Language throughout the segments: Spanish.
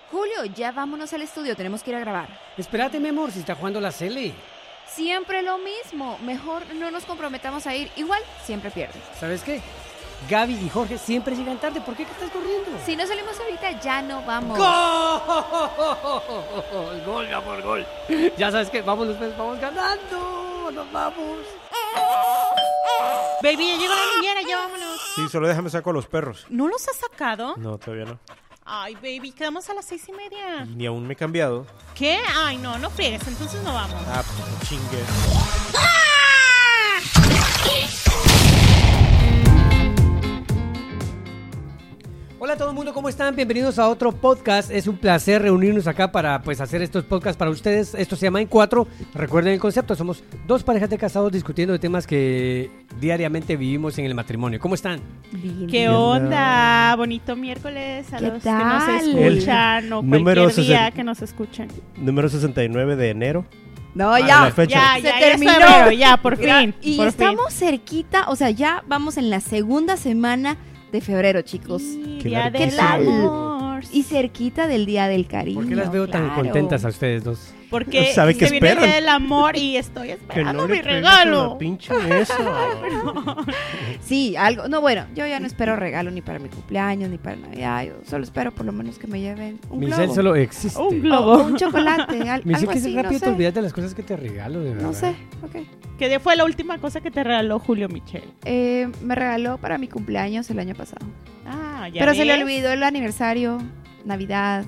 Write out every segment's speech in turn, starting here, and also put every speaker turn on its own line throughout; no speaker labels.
Julio, ya vámonos al estudio, tenemos que ir a grabar.
Espérate, mi amor, si está jugando la Cele.
Siempre lo mismo, mejor no nos comprometamos a ir, igual siempre pierden.
¿Sabes qué? Gaby y Jorge siempre llegan tarde, ¿por qué estás corriendo?
Si no salimos ahorita, ya no vamos.
¡Gol! ¡Gol, mi amor, gol! Ya sabes que vamos ganando, nos vamos.
Baby, ya llegó la niñera, ya vámonos.
Sí, solo déjame sacar los perros.
¿No los has sacado?
No, todavía no.
Ay, baby, quedamos a las 6:30.
Ni aún me he cambiado.
¿Qué? Ay, no friegues, entonces no vamos.
Ah, pues chingue.
Hola a todo el mundo, ¿cómo están? Bienvenidos a otro podcast. Es un placer reunirnos acá para hacer estos podcasts para ustedes. Esto se llama En Cuatro. Recuerden el concepto, somos dos parejas de casados discutiendo de temas que diariamente vivimos en el matrimonio. ¿Cómo están?
Bien.
¿Qué onda? Bonito miércoles a
¿Qué
los
tal?
que nos escuchan o
Número
cualquier día
60.
que nos escuchen.
Número 69 de enero.
No,
Ah,
ya.
la fecha.
Se terminó.
es febrero, ya, por fin.
Y
por
estamos cerquita, o sea, ya vamos en la segunda semana de febrero, chicos.
fin.
Qué
Día
largo.
del
¿Qué tal?
amor.
Y cerquita del Día del Cariño.
¿Por qué las veo tan
claro.
contentas a ustedes dos?
Porque
¿Sabe qué
se viene el
esperan?
Día del amor y estoy esperando mi
pegues a
regalo.
la pinche eso.
Sí, algo. No, bueno, yo ya no espero regalo ni para mi cumpleaños, ni para Navidad. Yo solo espero por lo menos que me lleven un
Michelle
globo.
solo existe.
Un
O
globo.
un chocolate, algo
Michelle, que
así,
rápido
no
te
sé.
olvidas de las cosas que te regalo, de verdad.
No sé, ok.
¿Qué fue la última cosa que te regaló Julio Michel?
Me regaló para mi cumpleaños el año pasado.
Ah, ya
Pero se le
ves.
olvidó el aniversario, Navidad.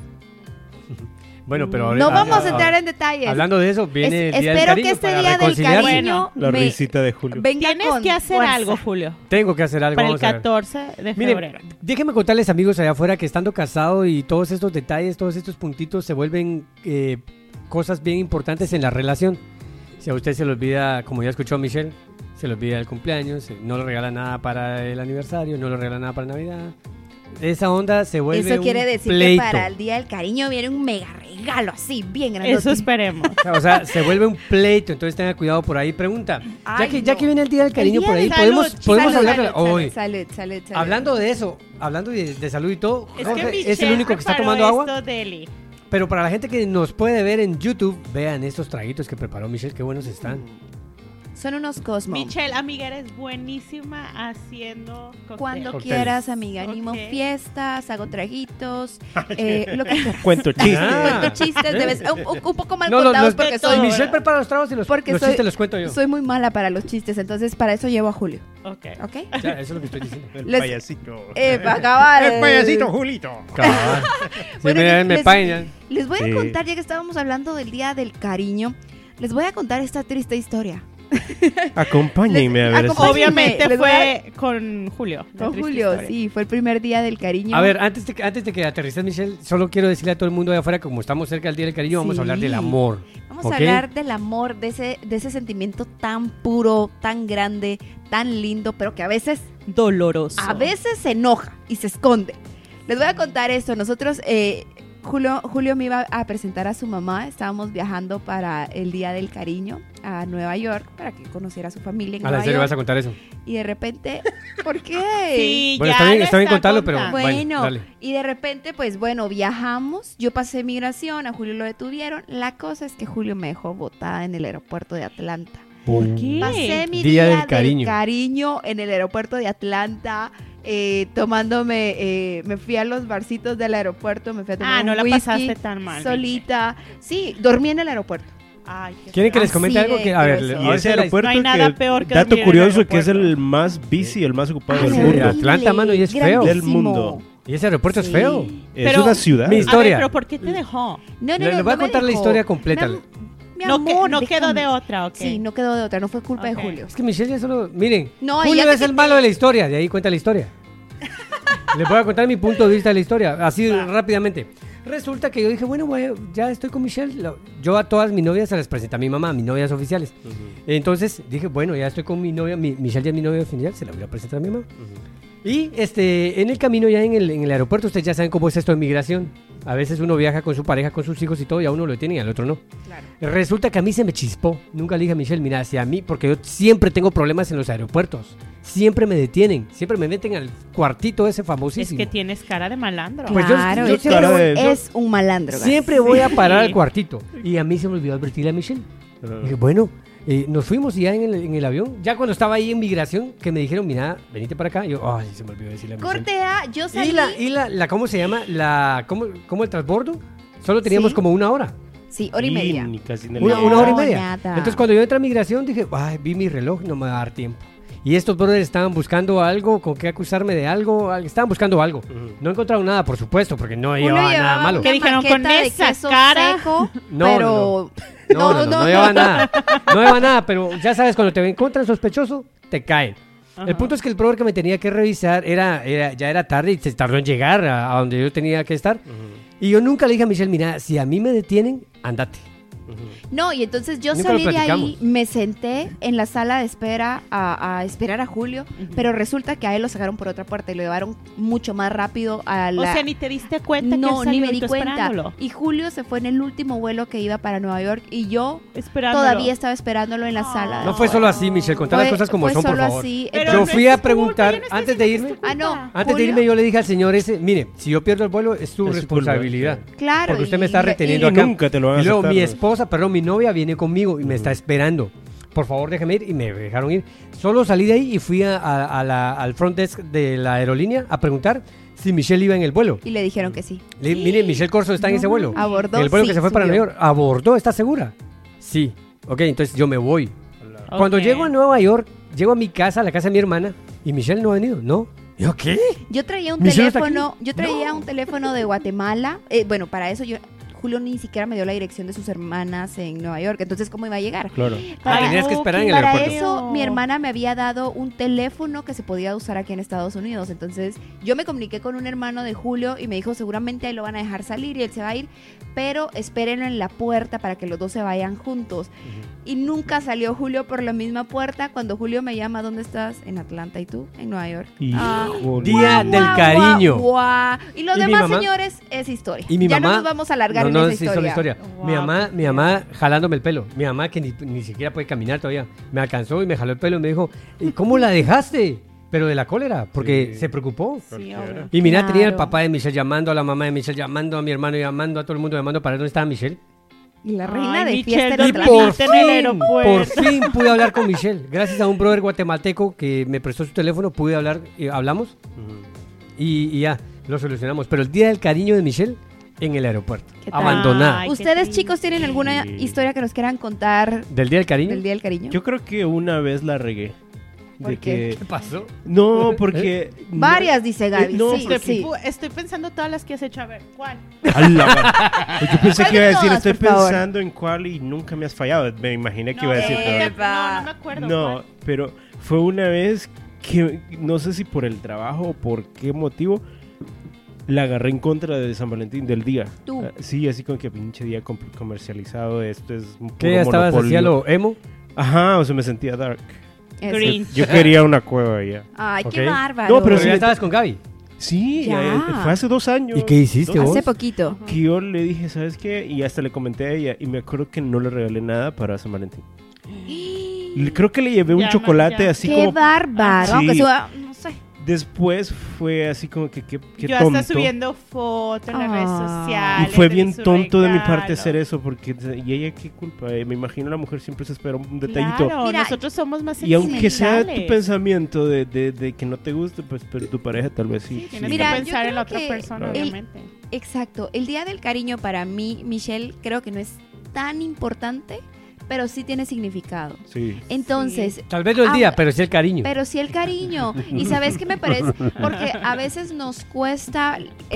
Bueno, pero
No vamos a entrar en detalles.
hablando de eso, viene el Día del
Espero
Cariño
que este
para
Día del
reconciliarse.
Cariño
La
me
risita de Julio.
venga
Tienes
con
que hacer
fuerza.
algo, Julio.
Tengo que hacer algo,
Para el
vamos a ver.
14 de
Miren,
febrero.
déjenme contarles, amigos allá afuera, que estando casado y todos estos detalles, todos estos puntitos se vuelven cosas bien importantes en la relación. Si a usted se le olvida, como ya escuchó Michelle, se le olvida el cumpleaños, no le regala nada para el aniversario, no le regala nada para Navidad. Esa onda se vuelve
Eso quiere
un
decir
pleito.
que para el Día del Cariño viene un mega regalo así, bien grande.
Eso esperemos.
O sea, se vuelve un pleito, entonces tenga cuidado por ahí. Pregunta,
Ay,
ya
no.
que viene el Día del Cariño
Día
por ahí,
del-
podemos
Salud,
hablar de hoy.
Salud.
Hablando de eso, hablando de salud y todo,
Es
Jorge
que
es el
Michelle
único que está
preparó
tomando agua.
esto, Deli.
Pero para la gente que nos puede ver en YouTube, vean estos traguitos que preparó Michelle, qué buenos están.
Son unos Cosmo.
Michelle, amiga, eres buenísima haciendo cóctel.
Cuando
Cócteles.
quieras, amiga, animo
Ok.
fiestas, hago traguitos, lo que quieras.
Cuento chiste.
Ah.
Cuento chistes, un poco mal
No,
contados
los-
porque
todo,
soy,
Michelle prepara los tragos y los
Porque soy-
chistes los cuento yo.
soy muy mala para los chistes, entonces para eso llevo a Julio,
Ok.
¿ok?
Ya, eso es lo que estoy diciendo.
El
Les-
payasito.
Para acabar.
El payasito, Julito.
Cabal. Sí,
Bueno,
me
les-
painan.
Les voy
Sí.
a contar, ya que estábamos hablando del Día del Cariño, les voy a contar esta triste historia.
Acompáñenme a ver
Les-
eso.
acompáñenme.
Obviamente
les voy
fue con Julio. la
Con
triste
Julio,
historia.
sí, fue el primer Día del Cariño.
A ver, antes de que aterrices, Michelle, solo quiero decirle a todo el mundo de afuera, como estamos cerca del Día del Cariño, vamos
Sí.
a hablar del amor.
Vamos
¿ok?
a hablar del amor, de ese sentimiento tan puro, tan grande, tan lindo, pero que a veces
Doloroso.
se enoja y se esconde. Les voy a contar esto. Nosotros, Julio me iba a presentar a su mamá. Estábamos viajando para el Día del Cariño a Nueva York para que conociera a su familia en
A la
Nueva
serie
York.
vas a contar eso.
Y de repente, ¿por qué?
Sí,
Bueno,
ya
está bien
lo
contarlo, pero
contando.
Bueno,
dale.
y de repente, pues bueno, viajamos. Yo pasé migración, a Julio lo detuvieron. La cosa es que Julio me dejó botada en el aeropuerto de Atlanta.
¿Por qué?
Pasé mi
Día
día
del Cariño.
en el aeropuerto de Atlanta, me fui a los barcitos del aeropuerto, me fui a tomar
No
un
la
whisky
pasaste tan mal.
solita. Sí, dormí en el aeropuerto.
Ay, qué
¿Quieren que
feo.
les comente
Así
algo?
de
A ver,
grueso.
Y
ahora
ese
sí la-
aeropuerto,
No hay nada peor que
dato
dormir en el
curioso, que es
aeropuerto.
el más busy, el más ocupado
Ay,
del
sí,
mundo.
Atlanta, mano, y es feo.
Del mundo.
Y ese aeropuerto es
Sí.
feo.
Es
Pero-
una ciudad.
Mi
A
historia.
ver, pero ¿por qué te dejó?
No,
Les voy a
me
contar la
dejó.
historia completa.
Mi
No,
amor,
no quedó
déjame.
de otra, ¿ok?
Sí, no quedó de otra, no fue culpa
Ok.
de Julio.
Es que Michelle ya solo... Miren,
No, y
Julio
ya te
es el
quité.
malo de la historia, de ahí cuenta la historia. Les voy a contar mi punto de vista de la historia, así
Va.
rápidamente. Resulta que yo dije, bueno, ya estoy con Michelle. Yo a todas mis novias se las presenté a mi mamá, mis novias oficiales.
Ujú.
Entonces dije, bueno, ya estoy con mi novia, Michelle ya es mi novia oficial, se la voy a presentar a mi mamá. Y en el camino ya en el aeropuerto, ustedes ya saben cómo es esto de migración. A veces uno viaja con su pareja, con sus hijos y todo, y a uno lo tiene y al otro no.
Claro.
Resulta que a mí se me chispó. Nunca le dije a Michelle, mira, si a mí, porque yo siempre tengo problemas en los aeropuertos. Siempre me detienen, siempre me meten al cuartito ese
Es
famosísimo.
que tienes cara de malandro.
Pues yo-
Claro,
yo
es que
cara de-
es un malandro. Gas.
Siempre voy a parar
Sí.
al cuartito. Y a mí se me olvidó advertirle a Michelle.
Ah.
Dije, bueno, nos fuimos y ya en el avión, ya cuando estaba ahí en migración, que me dijeron, mira, venite para acá. Y yo, ay, se me olvidó decirle a Michelle.
Corte A, yo salí.
¿Cómo se llama? ¿Cómo el transbordo? Solo teníamos
Sí.
como una hora.
Sí, hora y media.
Ni casi ni
Una,
le-
una hora y
No,
media.
nada.
Entonces cuando yo entré a migración dije, ay, vi mi reloj, no me va a dar tiempo. Y estos brothers estaban buscando algo, con qué acusarme de algo, estaban buscando algo.
Ujú.
No encontraron nada, por supuesto, porque no
Uno
llevaba nada
llevaba
malo.
una
¿Qué dijeron?
maqueta
Con
de
esa
queso
cara.
seco,
No,
pero
No llevaba nada. No llevaba nada, pero ya sabes, cuando te encuentran sospechoso, te caen.
Ajá.
El punto es que el brother que me tenía que revisar ya era tarde y se tardó en llegar a donde yo tenía que estar. Y yo nunca le dije a Michelle, mira, si a mí me detienen, andate.
No, y entonces yo
Nunca lo
salí de ahí,
platicamos.
me senté en la sala de espera a esperar a Julio, pero resulta que a él lo sacaron por otra puerta y lo llevaron mucho más rápido a la...
O sea, ni te diste cuenta que
no,
él salió
ni me
y
di
tú
cuenta.
esperándolo.
Y Julio se fue en el último vuelo que iba para Nueva York y yo
Esperándolo.
todavía estaba esperándolo en la sala. de
No fue
espera.
solo así, Michelle, contar las
Fue-
cosas como
fue
son, por
solo
favor.
así.
Pero
Yo
no
fui
es
a
tu culpa,
preguntar,
yo no estoy
antes de
diciendo que
irme,
es tu culpa.
antes de
Julio-
irme yo le dije al señor ese, mire, si yo pierdo el vuelo es tu
Es su
responsabilidad.
culpa,
Claro.
Porque usted
y-
me está
y-
reteniendo
Y
acá.
nunca te lo van a
Y luego
aceptar,
mi
¿no?
esposa, perdón, mi novia viene conmigo y me está esperando. Por favor, déjame ir. Y me dejaron ir. Solo salí de ahí y fui al front desk de la aerolínea a preguntar si Michelle iba en el vuelo.
Y le dijeron que sí.
Mire, Michelle Corso está en ese vuelo.
Abordó,
En el vuelo
sí,
que se fue para
subió.
Nueva York. ¿Abordó? ¿Está segura? Sí. Ok, entonces yo me voy.
Ok.
Cuando llego a Nueva York, llego a mi casa, a la casa de mi hermana, y Michelle no ha venido. ¿No? ¿Yo qué?
Yo traía un
¿Michelle está
teléfono,
aquí?
yo traía un teléfono de Guatemala. Bueno, para eso Julio ni siquiera me dio la dirección de sus hermanas en Nueva York. Entonces, ¿cómo iba a llegar?
Claro.
Para-
tenías que esperar en el
Para
aeropuerto.
eso, mi hermana me había dado un teléfono que se podía usar aquí en Estados Unidos. Entonces, yo me comuniqué con un hermano de Julio y me dijo, seguramente ahí lo van a dejar salir y él se va a ir, pero espérenlo en la puerta para que los dos se vayan juntos. Y nunca salió Julio por la misma puerta. Cuando Julio me llama, ¿dónde estás? En Atlanta. ¿Y tú? En Nueva York.
Híjole.
Día del
Guau,
cariño.
guau, guau. Y los
Y mi
demás,
mamá-
señores, es historia.
Y mi
ya
mamá,
no nos vamos a alargar
no,
en esa
sí, solo
historia.
Wow,
Mi mamá jalándome el pelo. Mi mamá que ni siquiera puede caminar todavía. Me alcanzó y me jaló el pelo y me dijo, ¿y cómo la dejaste? Pero de la cólera, porque
Sí.
se preocupó.
Sí,
Cualquiera.
obvio.
Y mira, tenía el
Claro.
papá de Michelle llamando, a la mamá de Michelle llamando, a mi hermano llamando, a todo el mundo llamando para ver dónde estaba Michelle.
Y la reina
Ay,
de
Michelle,
fiesta
¿dónde
en
Y
Atlanta.
Atlanta.
por
en el
fin, por
aeropuerto.
fin pude hablar con Michelle. Gracias a un brother guatemalteco que me prestó su teléfono, pude hablar, hablamos
Ujú.
y ya, lo solucionamos. Pero el día del cariño de Michelle en el aeropuerto,
¿Qué tal?
abandonada.
Ay, qué
¿Ustedes,
triste.
chicos, tienen alguna
Sí.
historia que nos quieran contar
¿Del día del cariño?
del Día del Cariño?
Yo creo que una vez la regué.
¿Por
De
qué?
¿Qué pasó?
No, porque...
Varias, dice Gaby.
no,
sí,
porque-
sí.
Estoy pensando todas las que has hecho. A ver, ¿cuál?
¡Hala! Yo pensé
¿Cuál
que iba a
de
decir,
todas,
estoy
por favor?
pensando en cuál y nunca me has fallado. Me imaginé que iba a decir
no,
todo.
No me acuerdo.
No,
¿cuál?
pero fue una vez que no sé si por el trabajo o por qué motivo la agarré en contra de San Valentín del día.
Tú.
Sí, así como que pinche día comercializado, esto es un
¿Qué ya estabas hacia lo emo?
Ajá, o sea, me sentía dark.
Eso.
Green.
Yo quería una cueva ya.
Ay,
Ok.
qué bárbaro.
No, pero
Pero
sí,
ya estabas con Gaby.
Sí,
Ya.
fue hace 2 años.
¿Y qué hiciste
2
vos?
Hace poquito.
que yo le dije, ¿sabes qué? Y hasta le comenté a ella y me acuerdo que no le regalé nada para San Valentín. Creo que le llevé un
Ya,
chocolate
ya.
así
Qué
como...
bárbaro.
Sí.
Aunque suba, no sé.
Después fue así como que qué
Yo
tonto.
hasta subiendo fotos en las redes
Ah.
Y
sociales.
fue
de
bien
su
tonto de mi
regalo.
parte hacer eso porque... ¿Y ella qué culpa? Me imagino la mujer siempre se espera un detallito.
Claro,
Mira,
nosotros somos más
Y aunque sea tu
sentimentales.
pensamiento de que no te guste, pues pero tu pareja tal vez sí.
Sí, tienes
Mira,
que
yo
pensar en la
creo
otra
que
persona,
el-
obviamente.
Exacto. El Día del Cariño para mí, Michelle, creo que no es tan importante, pero sí tiene significado.
Sí.
Entonces,
Tal vez no el día, pero sí el cariño.
pero sí el cariño. Y sabes qué me parece, porque a veces nos cuesta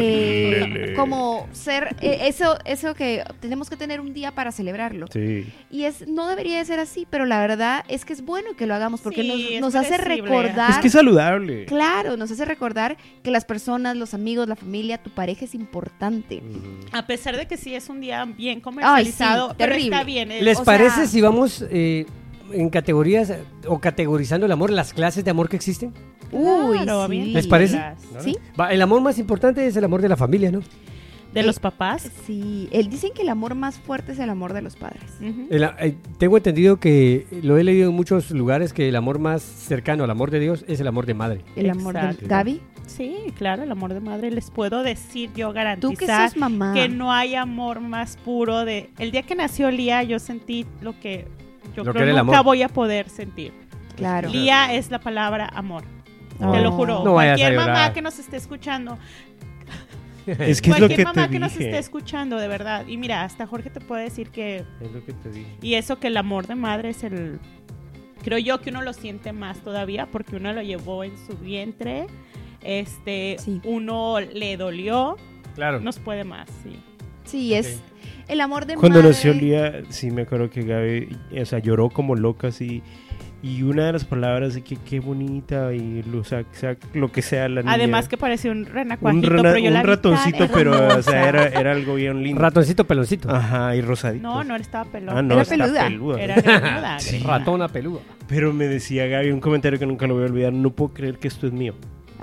como ser eso que tenemos que tener un día para celebrarlo.
Sí.
Y no debería de ser así, pero la verdad es que es bueno que lo hagamos porque
Sí, es
nos hace
merecible.
recordar.
Es que es saludable.
Claro, nos hace recordar que las personas, los amigos, la familia, tu pareja es importante.
Ujú.
A pesar de que sí es un día bien comercializado,
sí,
pero
terrible.
está bien.
¿Les
o
parece
sea-
si vamos en categorías o categorizando el amor, las clases de amor que existen?
Uy,
Claro,
sí.
bien
¿Les parece?
chulas.
¿Sí?
El amor más importante es el amor de la familia, ¿no?
De los papás.
Sí, dicen que el amor más fuerte es el amor de los padres.
Ujú.
Tengo entendido que lo he leído en muchos lugares que el amor más cercano al amor de Dios es el amor de madre.
El amor de
Exacto.
Gaby.
Sí, claro, el amor de madre. Les puedo decir yo,
Tú que
garantizar
sos mamá.
que no hay amor más puro de... El día que nació Lía, yo sentí lo que yo
Lo que
creo
era el
nunca
amor.
voy a poder sentir.
Claro.
Lía es la palabra amor.
Oh.
Te lo juro.
No vayas a
Cualquier mamá
llorar.
que nos esté escuchando,
Es que es lo
cualquier
que
mamá
te
que nos esté
dije.
escuchando, de verdad. Y mira, hasta Jorge te puede decir que...
Es lo que te dije.
Y eso que el amor de madre es el... Creo yo que uno lo siente más todavía porque uno lo llevó en su vientre.
Sí.
Uno le dolió.
Claro.
Nos puede más, sí.
Sí, es el amor de
Cuando
madre.
nació Lía, sí me acuerdo que Gaby, o sea, lloró como loca, así. Y una de las palabras de que qué bonita y o sea lo que sea la niña.
Además que parecía un
un,
renacuajito, pero yo la vi tan
ratoncito, pero o
hermosa.
sea, era algo bien lindo.
Ratoncito peloncito.
Ajá, y rosadito.
No estaba pelón.
Ah, no,
Era
está
peluda.
Era greñuda.
Sí.
Ratona peluda.
Pero me decía Gaby un comentario que nunca lo voy a olvidar, no puedo creer que esto es mío.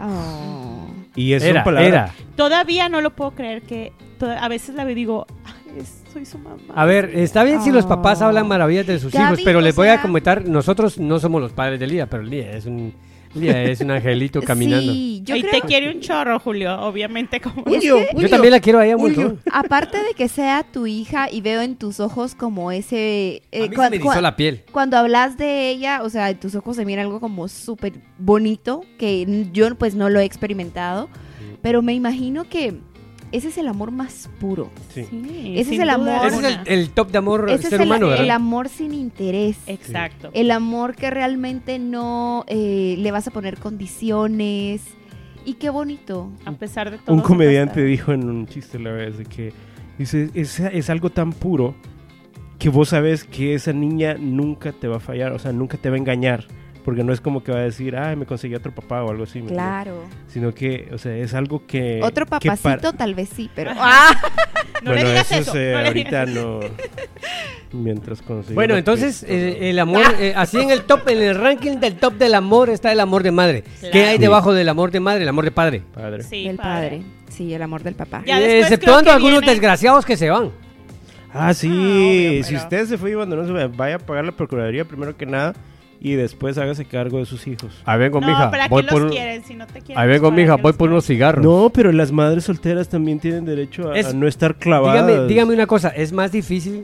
Oh.
Y eso son
Era,
palabras.
era.
Todavía no lo puedo creer que... A veces la veo y digo, "Ay, soy su mamá".
A ver, está bien si los papás
Oh.
hablan maravillas de sus
Gaby,
hijos, pero
o
les voy a
sea-
comentar, nosotros no somos los padres de Lía, pero Lía es un angelito caminando.
Sí, yo
y
creo
te quiere un chorro, Julio, obviamente. Como...
Es que-
Yo también la quiero a ella mucho.
aparte de que sea tu hija y veo en tus ojos como ese...
A mí se me erizó la piel.
Cuando hablas de ella, o sea, en tus ojos se mira algo como súper bonito, que yo pues no lo he experimentado, pero me imagino que ese es el amor más puro.
Sí.
Sí,
Ese es
sin
el
duda
amor.
Ese es
alguna.
el top de amor
Ese
ser
es
humano,
el
¿verdad?
amor sin interés.
Exacto.
El amor que realmente no le vas a poner condiciones. Y qué bonito.
A pesar de todo.
Un comediante
siempre
dijo en un chiste la vez de que dice, es algo tan puro que vos sabes que esa niña nunca te va a fallar, o sea, nunca te va a engañar, porque no es como que va a decir, ay, me conseguí otro papá o algo así, ¿me entiendes?
Claro.
Sino que, o sea, es algo que...
Otro
que
papacito tal vez sí, pero...
Ajá. No
bueno,
le digas
eso
eso. No le
ahorita
digas eso.
no... Mientras consigo...
Bueno,
la
entonces
pista, ¿no?
el amor, así en el top, en el ranking del top del amor está el amor de madre.
Claro.
¿Qué hay
Sí.
debajo del amor de madre? El amor de padre.
Padre.
Sí,
el padre. Sí, el amor del papá.
Ya después
Exceptuando
creo que
algunos
viene-
desgraciados que se van.
Ah, sí,
obvio,
si
pero-
usted se fue y abandonó, vaya a pagar la procuraduría primero que nada y después hágase cargo de sus hijos.
Ahí vengo,
No, ¿para qué los quieren? Si no te quieren.
Ahí vengo,
¿para
mija,
qué
voy
los
por unos
quieren?
cigarros.
No, pero las madres solteras también tienen derecho a no estar clavadas.
Dígame una cosa, ¿es más difícil,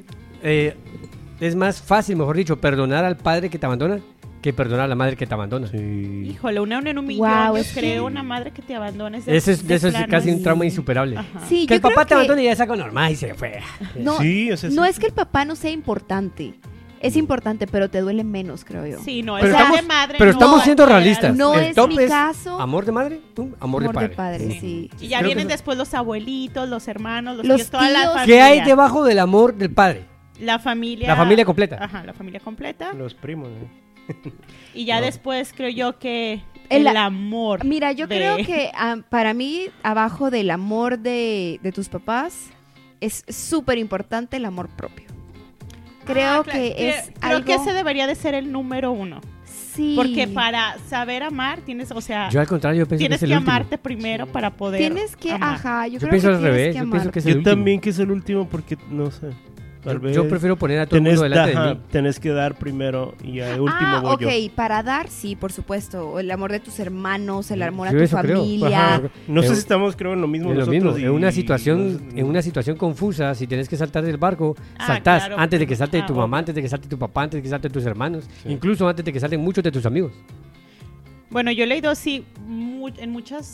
es más fácil, mejor dicho, perdonar al padre que te abandona que perdonar a la madre que te abandona?
Sí.
Híjole, una en un millón.
Guau,
Yo
es que-
creo una madre que te abandone.
Eso es
plano,
casi un
sí.
trauma insuperable.
Ajá.
Sí,
Que el
yo creo
papá te
que
abandone y ya es algo normal y se fue.
no,
Sí, o sea,
no
sí.
es que el papá no sea importante. Es importante, pero te duele menos, creo yo.
Sí, no,
Pero
el
estamos-
de madre.
Pero
no
estamos siendo
cualquiera.
realistas.
No
El
es
top
mi
es
caso.
amor de madre, amor de padre.
sí.
Y ya
Creo que
vienen
eso-
después los abuelitos, los hermanos,
Los
tíos, toda la
tíos.
familia.
¿Qué hay debajo del amor del padre?
La familia.
La familia completa.
Ajá, la familia completa.
Los primos, ¿no?
Y ya
No.
después creo yo que
El-
el amor.
Mira, yo
de-
creo que para mí, abajo del amor de tus papás, es súper importante el amor propio. Creo
Ah, claro,
que es
creo
algo...
que ese debería de ser el número uno.
Sí.
Porque para saber amar tienes, o sea,
Yo al contrario, yo pienso que
tienes
es el
que
último.
amarte primero para poder
Tienes que...
amar.
Ajá, yo
Yo
creo
pienso
que
al
tienes
revés,
que
yo pienso
amar.
que es el
Yo
último.
también que es el último porque, no sé, tal vez...
Yo prefiero poner a todo el
tenés,
mundo delante de
ajá,
mí.
tenés que dar primero y al último voy
ok,
yo.
para dar, sí, por supuesto. O el amor de tus hermanos, el amor a
Yo
tu
eso creo.
familia.
Ajá.
No sé
Eh,
si estamos, creo, en lo mismo
Es lo
nosotros.
mismo,
y-
en una
y
situación,
no sé-
en una situación confusa, si tienes que saltar del barco,
Ah,
saltás
claro.
antes de que salte tu
Ah,
mamá,
obvio.
antes de que salte tu papá, antes de que salte tus hermanos,
Sí.
incluso antes de que salten muchos de tus amigos.
Bueno, yo he leído, sí, en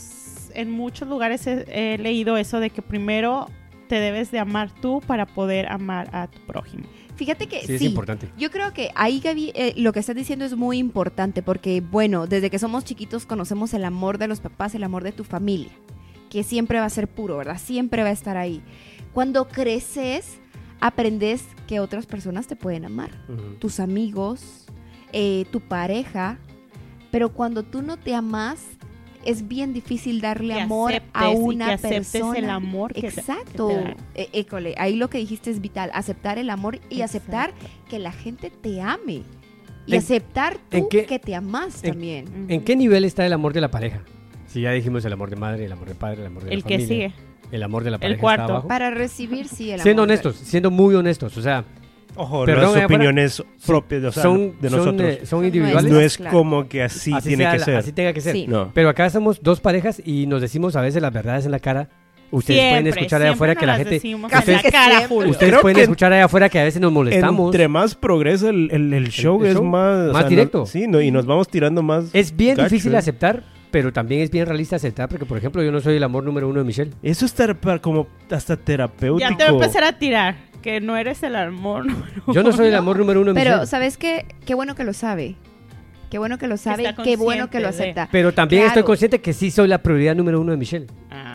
muchos lugares he leído eso de que primero te debes de amar tú para poder amar a tu prójimo.
Fíjate que
Sí, es
sí.
importante.
Yo creo que ahí, Gaby, lo que estás diciendo es muy importante porque, bueno, desde que somos chiquitos conocemos el amor de los papás, el amor de tu familia, que siempre va a ser puro, ¿verdad? Siempre va a estar ahí. Cuando creces, aprendes que otras personas te pueden amar,
Ujú.
tus amigos, tu pareja, pero cuando tú no te amas, es bien difícil darle
Que
amor a
aceptes y
una
que aceptes
persona.
el amor que te-
Exacto.
que te dan.
École, ahí lo que dijiste es vital, aceptar el amor y
Exacto.
aceptar que la gente te ame. Y aceptar tú
qué-
que te amas también.
¿En qué nivel está el amor de la pareja? Si ya dijimos el amor de madre, el amor de padre, el amor de la
El
familia.
que sigue.
El amor de la pareja
cuarto.
está abajo.
Para recibir, sí, el amor.
Siendo honestos, siendo muy honestos. O sea,
Ojo,
Perdón,
las opiniones propias, o sea,
son,
de nosotros.
son individuales.
No es
claro.
como que así tiene
sea
que ser.
Así tenga que ser.
Sí.
No.
Pero acá somos dos parejas y nos decimos a veces las verdades en la cara. Ustedes pueden escuchar allá afuera que la gente...
Casi
Ustedes,
que siempre.
Julio.
ustedes
Creo
pueden
que
escuchar allá afuera que a veces nos molestamos.
Entre más progresa el show,
el
es
show,
más... o
más
sea,
directo.
Sí, no, y nos vamos tirando más...
Es bien
gacho,
difícil
¿eh?
aceptar, pero también es bien realista aceptar, porque por ejemplo yo no soy el amor número 1 de Michelle.
Eso es como hasta terapéutico.
Ya te voy a empezar a tirar, que no eres el amor.
Yo no soy el amor número 1 de
Pero,
Michelle.
¿sabes qué? Qué bueno que lo sabe. Qué bueno que lo sabe
Está
y qué bueno que lo
consciente de-
acepta.
Pero también
Claro.
estoy consciente que sí soy la prioridad número 1 de Michelle.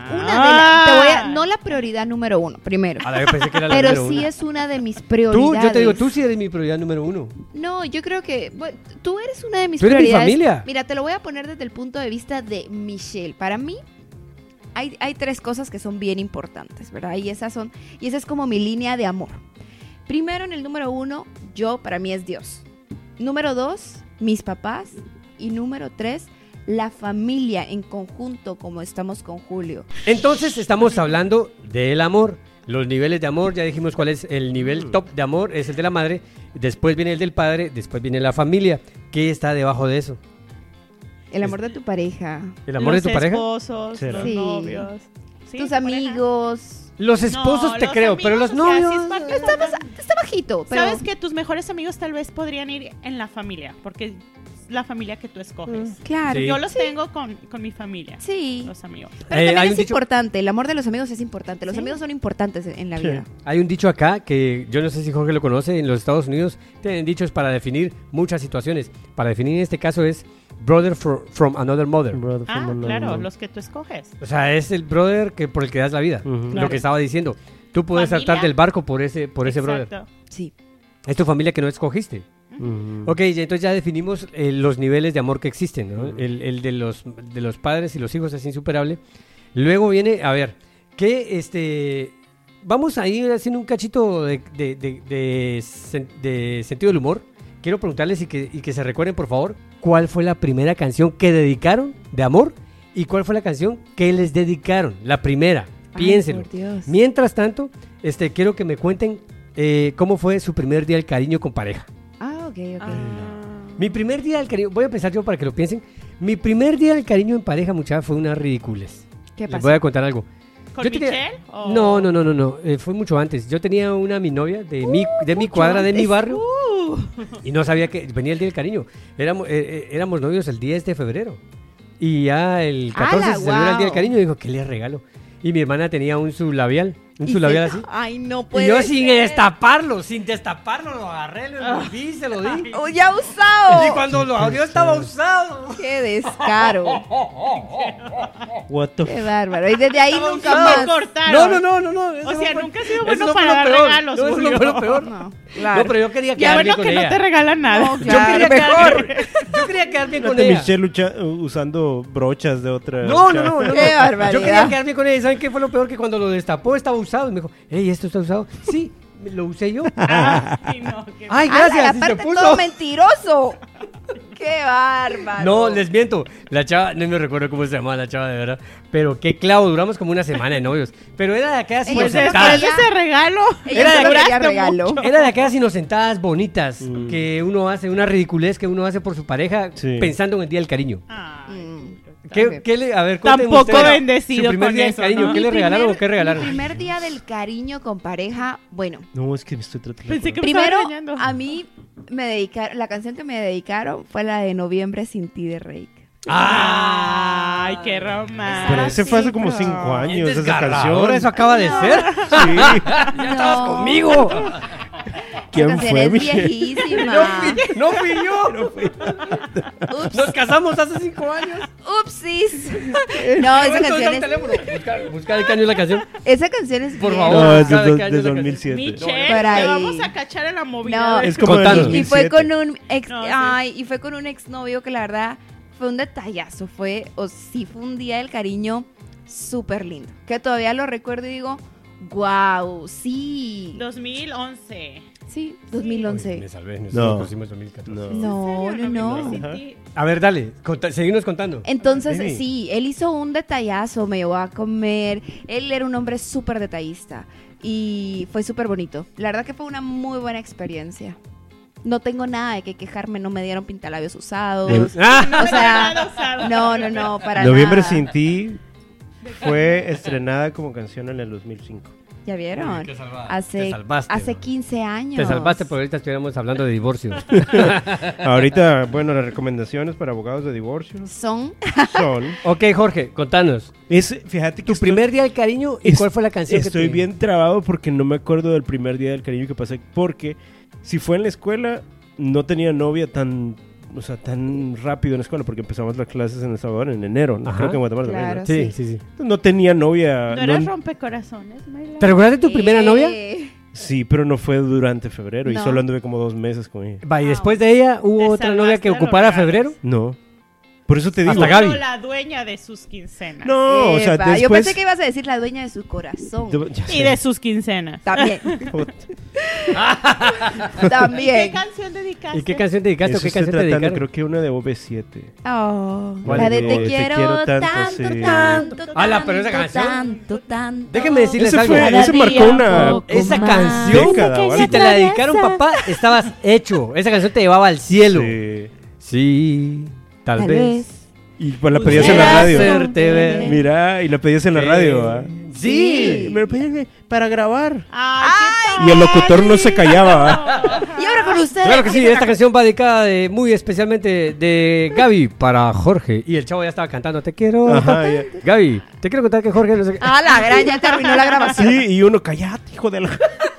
No la prioridad número 1, primero.
Ahora yo pensé que era la
Pero
número
sí
1.
es una de mis
Tú,
prioridades.
yo te digo, tú sí eres mi prioridad número 1.
No, yo creo que bueno, tú eres una de mis
Tú eres mi
prioridades.
familia.
Mira, te lo voy a poner desde el punto de vista de Michelle. Para mí hay tres cosas que son bien importantes, ¿verdad? Y esa es como mi línea de amor. Primero, en el número 1, para mí es Dios. Número 2, mis papás. Y número 3, la familia en conjunto, como estamos con Julio.
Entonces estamos hablando del amor. Los niveles de amor, ya dijimos cuál es el nivel top de amor, es el de la madre, después viene el del padre, después viene la familia. ¿Qué está debajo de eso?
El amor de tu pareja,
¿El amor de tu pareja?
Los esposos,
¿Será?
los
Sí.
novios. Sí,
tus
tu pareja.
amigos.
Los esposos
No,
te
los
creo,
amigos,
pero los
o sea, sí
novios...
es parte
Está bajito, pero
Sabes que tus mejores amigos tal vez podrían ir en la familia, porque es la familia que tú escoges.
claro.
Sí.
Yo los tengo con mi familia,
Sí.
los amigos.
Pero también
hay un
es
dicho-
importante, el amor de los amigos es importante. Los
Sí.
amigos son importantes en la
Sí.
vida.
Hay un dicho acá que yo no sé si Jorge lo conoce, en los Estados Unidos tienen dichos para definir muchas situaciones. Para definir en este caso es brother from another mother.
Brother from
Ah,
another
claro,
mother.
los que tú escoges.
O sea, es el brother que por el que das la vida.
Ujú.
Lo
Claro.
que estaba diciendo. Tú puedes
Familia.
saltar del barco por ese brother.
Exacto.
Sí.
Es tu familia que no escogiste.
Ujú.
Ok, y entonces ya definimos los niveles de amor que existen, ¿no? El de los padres y los hijos es insuperable. Luego viene, a ver, vamos a ir haciendo un cachito de sentido del humor. Quiero preguntarles y que se recuerden, por favor, cuál fue la primera canción que dedicaron de amor y cuál fue la canción que les dedicaron. La primera, piénsenlo.
Ay, por Dios.
Mientras tanto, quiero que me cuenten cómo fue su primer día del cariño con pareja.
Ah, ok.
Mi primer día del cariño, voy a empezar yo para que lo piensen. Mi primer día del cariño en pareja, muchacha, fue una ridiculez.
¿Qué
Les
pasó?
voy a contar algo.
¿Con
Yo tenía-
Michelle? o-
No. Fue mucho antes. Yo tenía mi novia de mi cuadra, de mi barrio, y no sabía que venía el día del cariño. Éramos novios el 10 de febrero. Y ya el 14
¡Hala,
se celebró el día del
guau!
cariño y dijo, ¿qué le regalo? Y mi hermana tenía un sublabial
Y
sublabial
se-
así.
Ay, no
Y
puede
yo sin
ser.
destaparlo, lo agarré, lo envolví, se lo di.
Oh, ya usado.
Y cuando lo abrió estaba usado.
Qué descaro.
What the
Qué bárbaro. Y desde ahí
Estaba
nunca
usado,
más.
me cortaron.
No.
O sea, nunca has sido
eso
bueno
no fue
para
lo
dar
peor.
regalos,
No, eso no
Julio.
fue lo peor.
No,
No,
claro.
pero yo quería
Ya
quedar bien
bueno
con
que no
ella.
te regalan nada.
No,
Yo
claro,
quería
mejor.
yo quería quedar bien con
Imagínate
ella.
Michelle usando brochas de otra...
No.
Qué barbaridad.
Yo quería quedar bien con ella. ¿Y saben qué fue lo peor? Que cuando lo destapó estaba usado. Y me dijo, hey, ¿esto está usado? Sí, lo usé yo.
Ay, no, qué-
Ay,
Ala,
gracias. Y se
aparte
puso.
todo mentiroso. Qué bárbaro.
No, les miento. La chava, no me recuerdo cómo se llamaba la chava de verdad. Pero qué clavo, duramos como una semana de novios. Pero era de aquellas
Ella
Pues
se lo
inocentadas.
después de ese regalo.
Ella
Era
solo
de
quería
duraste
regalo.
mucho.
Era de aquellas inocentadas bonitas
Mm.
que uno hace, una ridiculez que uno hace por su pareja
Sí.
pensando en el día del cariño.
Ay,
A ver, cuéntenme
Tampoco
ustedes,
bendecido
su primer
con
día del
eso,
cariño,
¿no?
¿qué le
Mi
regalaron
primer-
o qué regalaron?
Mi primer día del cariño con pareja, bueno,
No, es que me estoy tratando.
Pensé que me
primero
estaba regañando.
a mí me dedicaron, la canción que me dedicaron fue la de Noviembre sin ti de Reik.
Ay, qué romántico.
Pero ese fue hace como
Sí,
5
pero-
años, esa
Desgarrador,
canción.
eso acaba de ser.
Sí.
Ya estabas conmigo.
¿Quién
Esa canción
fue,
es
Michelle?
viejísima.
No fui yo.
Ups,
Nos casamos hace 5 años.
upsis. No, esa
Entonces,
canción
al
es,
teléfono. Busca de qué año es la canción.
esa canción es
Por
bien-
favor.
No, es
Cada
de,
que año
de
es la
2007.
Michelle,
Por
te
ahí.
vamos a cachar en la movida.
No.
de-
Es como del
Contando.
2007.
Y fue con un ex,
No, sí.
ay, y fue con un exnovio que la verdad fue un detallazo, sí fue un día del cariño súper lindo, que todavía lo recuerdo y digo, wow, sí.
2011.
Sí,
Uy,
2011.
me salvé, nos
No.
conocimos en 2014.
No.
No.
A ver, dale, seguimos contando.
Entonces,
Dime.
sí, él hizo un detallazo, me llevó a comer. Él era un hombre súper detallista y fue súper bonito. La verdad que fue una muy buena experiencia. No tengo nada de que quejarme, no me dieron pintalabios usados.
Ah,
O sea, no, para
Noviembre
nada.
sin ti fue estrenada como canción en el 2005.
¿Ya vieron?
qué salvada.
Hace,
Te salvaste,
hace
¿no?
15 años.
Te salvaste porque ahorita estuviéramos hablando de divorcio.
Ahorita, bueno, las recomendaciones para abogados de divorcio
Son
son...
Ok, Jorge, contanos.
Fíjate que
Tu primer día del cariño y cuál fue la canción que
Estoy
te...
bien trabado porque no me acuerdo del primer día del cariño que pasé. Porque si fue en la escuela, no tenía novia tan rápido en la escuela porque empezamos las clases en El Salvador en enero. ¿No?
Ajá.
Creo que en Guatemala
Claro.
también,
Sí, sí, sí.
¿no? No tenía novia.
¿No eras rompecorazones, Mayla?
¿Te recuerdas de tu primera novia?
Sí, pero no fue durante febrero y
No.
solo anduve como 2 meses con ella.
Va, y después de ella hubo
Te
otra novia que
salvaste de
ocupara
los regalos.
febrero.
No. Por eso te digo.
Hasta Gaby.
La dueña de sus quincenas.
No, o sea,
Epa,
después...
Yo pensé que ibas a decir la dueña de su corazón.
Ya
Y
sé.
de sus quincenas.
También,
¿Qué
también.
canción dedicaste?
¿Y qué canción te dedicaste o
Eso
qué
estoy
canción te
tratando,
dedicaron?
creo que una de OV7.
Oh,
¿Cuál?
la de
De
te quiero tanto,
sí.
tanto,
Ala, pero esa
tanto,
canción-
tanto.
Déjenme decirles
Ese
algo.
ese marcó una...
Esa
Más.
canción,
Década, ¿vale?
si te la dedicaron papá, estabas hecho. Esa canción te llevaba al cielo.
Sí.
Sí, tal vez.
Y pues la pedías en la
Pudiera
radio.
hacerte ver.
Mira, y la pedías en la radio, ¿va?
Sí.
Me lo pedían para grabar.
Ay, qué
Y el locutor no se callaba, ¿va?
padre.
Y ahora con ustedes.
Claro que sí, esta canción va dedicada muy especialmente de Gaby para Jorge. Y el chavo ya estaba cantando, te quiero.
Ajá, ya.
Graby, te quiero contar que Jorge no sé qué.
Ah, la gran, ya te arruinó la grabación.
Sí, y uno, callate, hijo de la...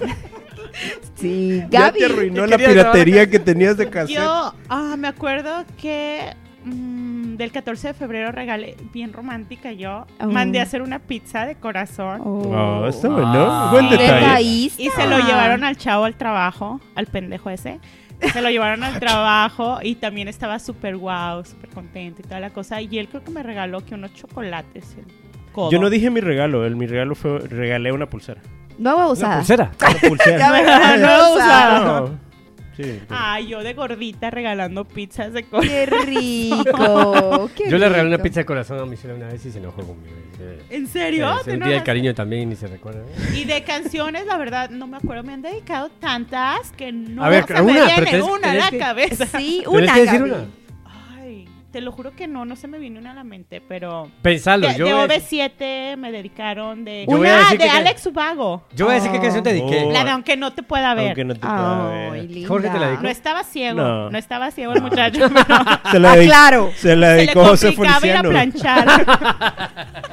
Sí,
Ya
Gaby.
te arruinó
Yo
la
quería grabar
piratería que tenías de cassette.
Yo me acuerdo que del 14 de febrero regalé, bien romántica yo,
Oh.
mandé a hacer una pizza de corazón.
Oh, está bueno.
Ah.
Buen detalle.
Detallista.
Y se lo llevaron al chavo al trabajo, al pendejo ese. Se lo llevaron al trabajo y también estaba súper guau, súper contento y toda la cosa. Y él creo que me regaló que unos chocolates. El codo.
Yo no dije mi regalo. Mi regalo fue... Regalé una pulsera.
Nueva
Una
usada.
pulsera.
Una pulsera.
Ya me
No,
nueva usada.
No. Sí.
Ay, yo de gordita regalando pizzas de corazón.
Qué rico. Qué
Yo le regalé una
rico.
pizza de corazón a Michelle una vez y se enojó conmigo.
¿En serio? ¿Te
Sentía el
enojaste?
cariño también y se recuerda.
Y de canciones, la verdad, no me acuerdo. Me han dedicado tantas que no
A ver,
se me
una,
viene
pero
una a
tenés
la
que-
cabeza.
Sí,
¿Tienes
una.
que decir
Gaby.
una?
Ay, te lo juro que no se me viene una a la mente, pero...
Pensalo,
De,
yo
de
voy a decir-
OV7 me dedicaron de...
Yo voy a
Una
decir
de
que-
Alex Ubago.
yo voy a decir qué canción te dediqué.
Oh.
La de Aunque no te pueda ver.
Aunque no te pueda
Ay,
ver.
linda.
Jorge te la dedicó.
No estaba ciego.
No.
No estaba ciego el muchacho, pero
Se la
Ah,
dedic-
claro.
Se la
se le
dedicó José
complicaba ir a
Feliciano.
planchar.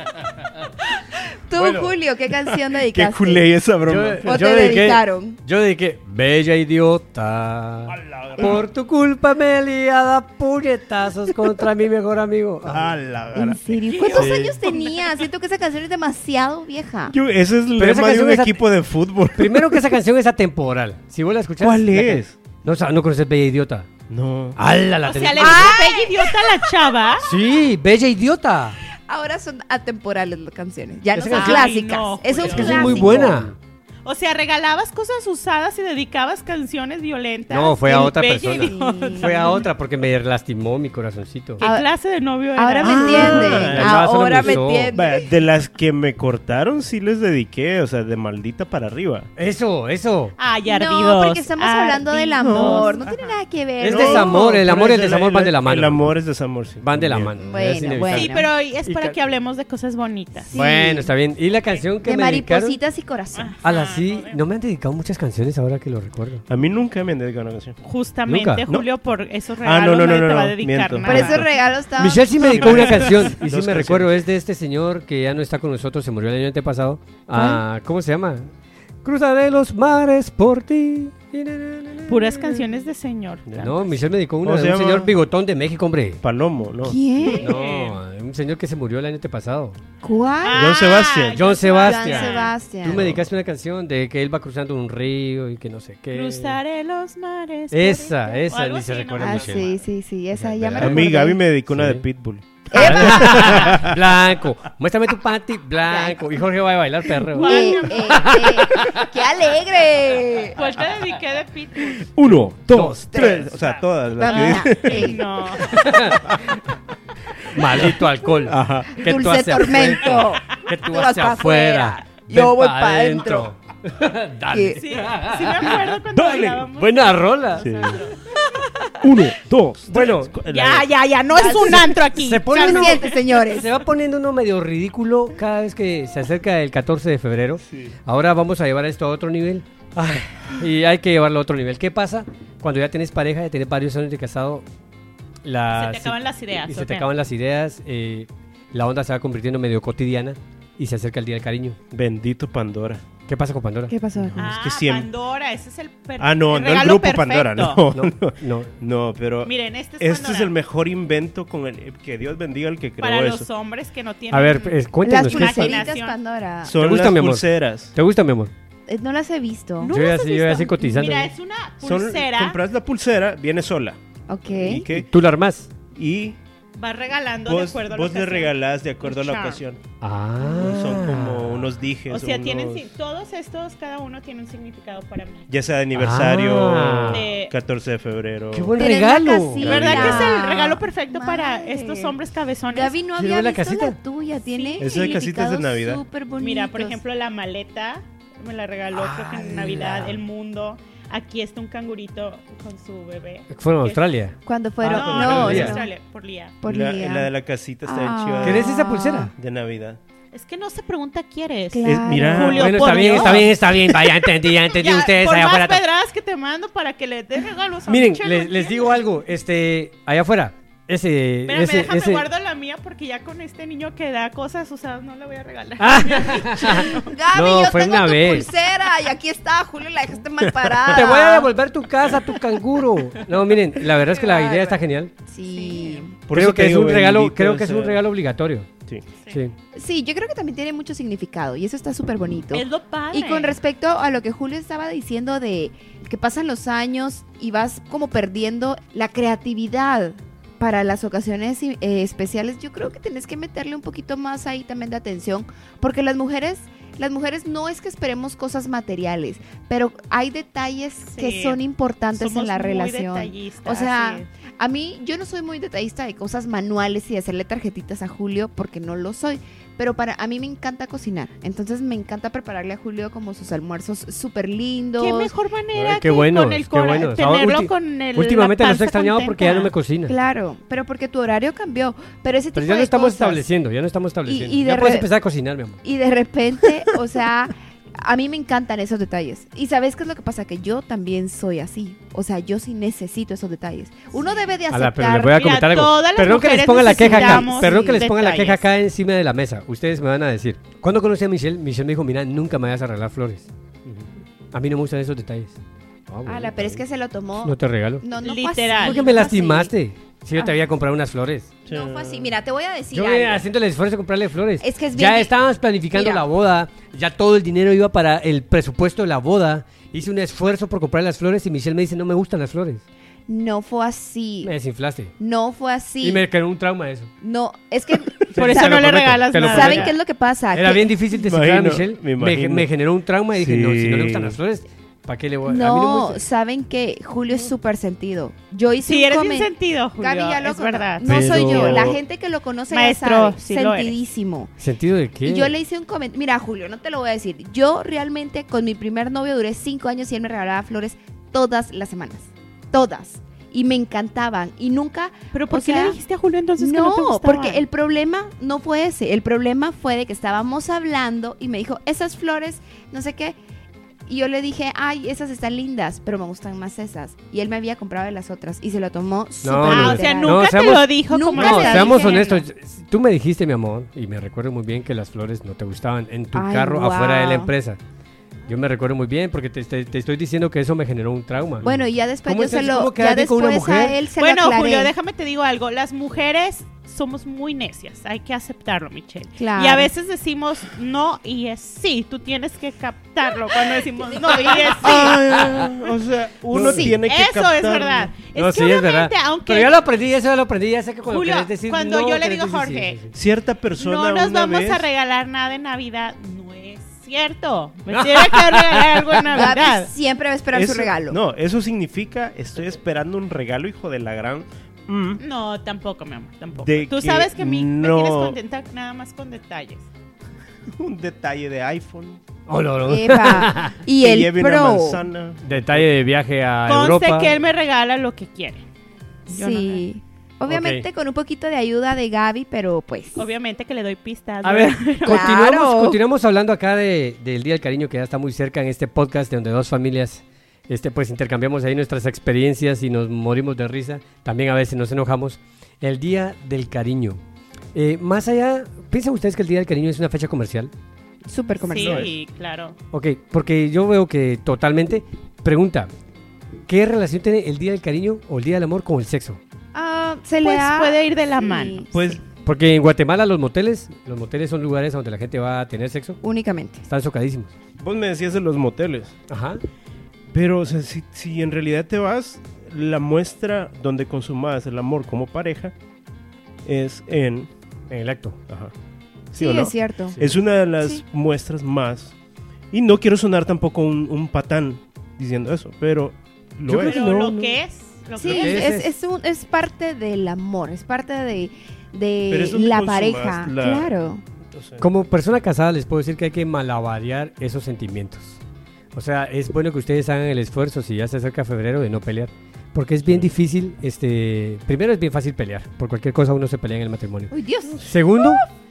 Tú,
Bueno.
Julio, ¿qué canción
Qué
dedicaste?
culé esa broma.
¿O te dedicaron?
Yo dediqué Bella Idiota. Por tu culpa me he liado a puñetazos contra mi mejor amigo.
A la
¿En
gara.
serio? ¿Cuántos
Sí.
años tenía? Siento que esa canción es demasiado vieja.
Ese es el
Pero esa
lema de
canción
un
es
equipo de fútbol.
Primero que esa canción es atemporal. Si vos la escuchas.
¿Cuál
la
es?
No conoces Bella Idiota.
No.
¡Hala, la
O sea,
tenés!
le dice bella idiota a la chava.
Sí, Bella Idiota.
Ahora son atemporales las canciones. Ya no
Esa
son
canción-
clásicas.
Ay, no,
Eso es
Julio.
Es muy
clásico.
buena.
O sea, regalabas cosas usadas y dedicabas canciones violentas.
No, fue a
El
otra
bella
persona.
idiota.
Fue a otra porque me lastimó mi corazoncito.
¿Qué
Ah,
clase de novio era?
Ahora me
Ah,
entiende.
el más solo
Ahora
me
me
usó.
entiende.
Va, de las que me cortaron sí les dediqué, o sea, de maldita para arriba.
Eso.
Ay, ardidos.
No, porque estamos hablando del
ardidos.
amor. No tiene nada que ver.
Es
¿no?
desamor, el amor y el
pero
desamor van de la mano.
El amor es desamor, sí.
Van de la
También.
mano.
Bueno,
es inevitable.
bueno.
Sí, pero es
Y
para
ca-
que hablemos de cosas bonitas.
Sí.
Bueno, está bien. Y la canción que
De
me dedicaron.
maripositas y corazón.
A la sí, no me han dedicado muchas canciones ahora que lo recuerdo.
A mí nunca me han dedicado una canción.
Justamente,
Nunca, ¿no?
Julio, por esos
Ah,
regalos
no,
nadie
no,
te va a
no,
dedicar
miento.
nada.
Por esos regalos estaban.
Michelle sí me dedicó una canción. Y sí
Dos
me
canciones.
recuerdo, es de este señor que ya no está con nosotros, se murió el año antepasado. Ah, ¿cómo se llama? Cruzaré los mares por ti.
Puras canciones de señor.
No, Michelle me dedicó una
¿Cómo
de
se
un
llama?
señor bigotón de México, hombre.
Palomo, ¿no?
¿Quién?
No, un señor que se murió el año antepasado.
¿Cuál?
John Sebastian.
John Sebastian.
Joan Sebastian.
Tú me dedicaste una canción de que él va cruzando un río y que no sé qué.
Cruzaré los mares.
Esa,
por ti.
esa,
O algo
ni se
así,
recuerda
¿no?
Ah,
Michelle.
sí, esa ya me
¿Verdad?
A
recordé.
mí Gaby me dedicó una
Sí.
de Pitbull.
Blanco. Muéstrame tu panty, blanco. Y Jorge va a bailar perro.
¡Qué alegre!
¿Cuál te dediqué de pito?
1, 2, 3. O sea, todas las que
Vamos,
dice.
No.
Maldito alcohol.
Ajá.
Que tú
Dulce
hacia
tormento.
afuera, que tú
vas
hacia
pa'
afuera.
afuera. Yo
Ven
voy
pa'
pa'
adentro. Dale.
Sí, sí me acuerdo cuando
Dale.
bailábamos.
Buena rola.
Sí. 1, 2,
Bueno,
Ya, no es un antro aquí.
Se pone uno,
Suficiente, señores.
se va poniendo uno medio ridículo cada vez que se acerca el 14 de febrero. Ahora vamos a llevar esto a otro nivel. Ay, y hay que llevarlo a otro nivel. ¿Qué pasa cuando ya tienes pareja, ya tienes varios años de casado?
Se te acaban las ideas.
Y se
¿o
te
qué?
acaban las ideas. La onda se va convirtiendo medio cotidiana y se acerca el día del cariño.
Bendito Pandora.
¿Qué pasa con Pandora?
¿Qué pasó?
Ah,
que siempre-
Pandora, ese es el
No,
el
no el
regalo
grupo
perfecto.
Pandora, no.
No.
No, pero
Miren, este es
este es
Pandora.
el mejor invento con el que Dios bendiga al que creó
Para
eso.
los hombres que no tienen...
A ver, cuéntanos.
Las
¿qué es?
pulseritas
Imaginación.
Pandora.
¿Te
Son
gusta,
las
mi amor?
pulseras.
¿Te gusta, mi amor?
No las he visto.
¿No
yo
las
ya
has
sí, yo ya
visto?
sí cotizando.
Mira, es una
Son,
pulsera.
compras la pulsera, viene sola.
Ok.
¿Y qué?
¿Tú la armas?
Y
Vas regalando de
vos,
acuerdo a la
vos le
ocasión.
regalás de acuerdo a la
Un charm.
ocasión.
Ah.
Son como unos dijes.
O sea,
unos-
tienen todos estos, cada uno tiene un significado para mí.
Ya sea de aniversario,
Ah.
14 de febrero.
¡Qué buen
Tenés la
regalo!
casita.
¿Verdad que es el
Mira.
regalo perfecto para
Madre.
estos hombres cabezones?
Gaby no
¿Quiero
había
ver la
visto
casita?
la tuya. Tiene
Sí.
Esa de casitas de
significados
Navidad.
súper bonitos.
Mira, por ejemplo, la maleta me la regaló creo que en
¡Hala!
Navidad, el mundo. Aquí está un cangurito con su bebé.
Fueron a
Que-
Australia.
Cuando fueron.
No,
no,
no,
Lía.
en Australia, por Lía.
Por
la,
Lía.
la de la casita está bien
Ah.
chida.
¿Querés esa pulsera?
De Navidad.
Es que no se pregunta ¿quieres?
Claro.
mira,
Julio,
Bueno,
por
está bien,
Dios.
está bien. Vaya, entendí,
Ya,
ustedes
por
allá
más
afuera.
pedradas que te mando para que le des regalos a
Miren,
Michelle, ¿no
les digo algo. Allá afuera.
Espérame, déjame guardo la mía porque ya con este niño que da cosas usadas no le voy a regalar.
Gaby,
No,
yo
fue
tengo
una
tu
vez.
pulsera y aquí está, Julio, la dejaste mal parada.
Te voy a devolver tu casa, tu canguro. No, miren, la verdad es que la idea está genial.
Sí.
Por
Creo
eso te
que es
digo,
un regalo,
bendito
creo que es
sea-
un regalo obligatorio.
Sí.
Sí.
Sí, yo creo que también tiene mucho significado y eso está súper bonito.
Es lo padre.
Y con respecto a lo que Julio estaba diciendo de que pasan los años y vas como perdiendo la creatividad para las ocasiones especiales, yo creo que tienes que meterle un poquito más ahí también de atención, porque las mujeres no es que esperemos cosas materiales, pero hay detalles que
Sí.
son importantes
Somos
en la
muy
relación.
detallistas,
O sea,
sí.
a mí, yo no soy muy detallista de cosas manuales y de hacerle tarjetitas a Julio porque no lo soy. Pero a mí me encanta cocinar. Entonces me encanta prepararle a Julio como sus almuerzos súper lindos.
Qué mejor manera
Ay, qué
que
buenos,
con el
qué
cora-
buenos.
tenerlo
Ahora,
con el
Últimamente
la
los he
panza
extrañado porque ya no me
contenta.
cocina.
Claro, pero porque tu horario cambió. Pero ese
Pero
tipo
ya no
de
estamos
cosas.
estableciendo, ya no estamos estableciendo.
y de
ya puedes
re-
empezar a cocinar, mi amor.
Y de repente, o sea, a mí me encantan esos detalles. Y ¿sabes qué es lo que pasa? Que yo también soy así. O sea, yo sí necesito esos detalles. Uno debe de
Ala,
aceptar.
pero les voy a comentar
Mira,
algo.
todas las
Perdón que les
mujeres
ponga la queja acá.
necesitamos
Perdón que les ponga la queja
detalles.
acá encima de la mesa. Ustedes me van a decir. Cuando conocí a Michelle, Michelle me dijo, mira, nunca me vayas a regalar flores. A mí no me gustan esos detalles. Ah, bueno,
Ala, pero es que se lo tomó.
no te regalo.
No, no
Literal.
fue así,
¿Por qué
no
me
fue
lastimaste? Si yo te
Ah.
había comprado unas flores.
así. No fue así. Mira, te voy a decir
Yo
algo.
haciendo el esfuerzo de comprarle flores.
Es que es bien
ya
di-
estábamos planificando
Mira.
la boda. Ya todo el dinero iba para el presupuesto de la boda. Hice un esfuerzo por comprar las flores y Michelle me dice, no me gustan las flores.
No fue así.
Me desinflaste.
No fue así.
Y me quedó un trauma eso.
No, es que
Por
Te
eso
lo
no le
prometo,
regalas
te lo
nada.
¿saben
prometo.
qué es lo que pasa?
Era
Que-
bien difícil de
Me
sacar a
imagino,
Michelle.
me imagino.
Me generó un trauma y dije, no, si no le
Sí.
gustan las flores, ¿para qué le voy a...? A mí no me
No,
gusta.
saben que Julio es súper sentido. Yo hice
Sí,
un
eres
comen-
bien sentido, Julio.
Gaby ya lo
es
contó.
verdad.
No soy yo,
Pero-
la gente que lo conoce
Maestro,
ya sabe,
sí lo eres.
sentidísimo.
¿Sentido de qué?
Y yo le hice un comentario. Mira, Julio, no te lo voy a decir. Yo realmente con mi primer novio duré 5 años y él me regalaba flores todas las semanas. Todas. Y me encantaban. Y nunca.
Pero ¿por
o
qué
sea,
le dijiste a Julio entonces que no te
No,
gustaban?
porque el problema no fue ese. El problema fue de que estábamos hablando y me dijo, esas flores, no sé qué. Y yo le dije, ay, esas están lindas, pero me gustan más esas. Y él me había comprado de las otras y se lo tomó súper
no.
Ah, o
literal.
sea,
No,
nunca te
seamos-
lo dijo como
nunca
lo
No,
le
estás
seamos
diciendo.
honestos. Tú me dijiste, mi amor, y me recuerdo muy bien que las flores no te gustaban en tu
Ay,
carro
wow.
afuera de la empresa. Yo me recuerdo muy bien porque te estoy diciendo que eso me generó un trauma.
Bueno, y ya después
¿Cómo
yo se
es-
lo,
cómo queda
ya
bien con una
después
mujer?
a él se
Bueno,
lo aclaré.
Julio, déjame te digo algo. Las mujeres somos muy necias, hay que aceptarlo, Michelle.
Claro.
Y a veces decimos no y es sí. Tú tienes que captarlo cuando decimos no y es sí.
Ah, o sea, uno
Sí,
tiene que
Eso es
captarlo.
verdad.
No,
Es que
sí, es verdad.
obviamente, aunque
Pero ya lo aprendí, eso ya lo aprendí, ya sé que cuando
Julio,
querés decir
cuando
no,
yo le
querés
digo,
decir
Jorge,
sí.
Cierta persona
no nos
una
vamos
vez...
a regalar nada en Navidad, no es cierto. Me tiene que regalar algo en Navidad.
Gaby siempre va a esperar su
Eso-
regalo.
No, eso significa estoy esperando un regalo, hijo de la gran...
No, tampoco, mi amor, tampoco.
De
Tú
que
sabes que a mí me
no-
tienes contenta nada más con detalles.
un detalle de iPhone.
Oh, no.
Epa. Y
que
el
lleve una
Pro.
manzana.
Detalle de viaje a
Conste
Europa.
que él me regala lo que quiere. Yo
Sí. Obviamente
Ok.
con un poquito de ayuda de Gaby, pero pues.
Obviamente que le doy pistas.
A
¿verdad?
ver,
Claro.
continuamos hablando acá del Día del Cariño, que ya está muy cerca en este podcast, de donde dos familias pues intercambiamos ahí nuestras experiencias y nos morimos de risa. También a veces nos enojamos. El Día del Cariño. Más allá, ¿piensan ustedes que el Día del Cariño es una fecha comercial?
Súper comercial.
Sí, claro.
Ok, porque yo veo que totalmente... Pregunta, ¿qué relación tiene el Día del Cariño o el Día del Amor con el sexo?
Ah, se le
Pues
da.
puede ir de la
Sí,
mano.
Pues
sí,
Porque en Guatemala los moteles son lugares donde la gente va a tener sexo.
únicamente.
Están socadísimos.
vos me decías de los moteles.
Ajá.
Pero, o sea, si en realidad te vas, la muestra donde consumas el amor como pareja es en...
En el acto.
Ajá.
Sí,
¿Sí o no?
es cierto.
Es una de las
Sí.
muestras más. Y no quiero sonar tampoco un patán diciendo eso, pero
Yo
lo
creo
es.
que
Pero
no,
lo
no.
que es, lo
Sí,
que
que
es.
es parte del amor, es parte de
Pero es donde
la
consumas
pareja.
la-
Claro.
O sea,
Como persona casada les puedo decir que hay que malabarear esos sentimientos. O sea, es bueno que ustedes hagan el esfuerzo, si ya se acerca febrero, de no pelear. Porque es bien difícil, primero es bien fácil pelear. Por cualquier cosa uno se pelea en el matrimonio.
Uy, Dios.
Segundo,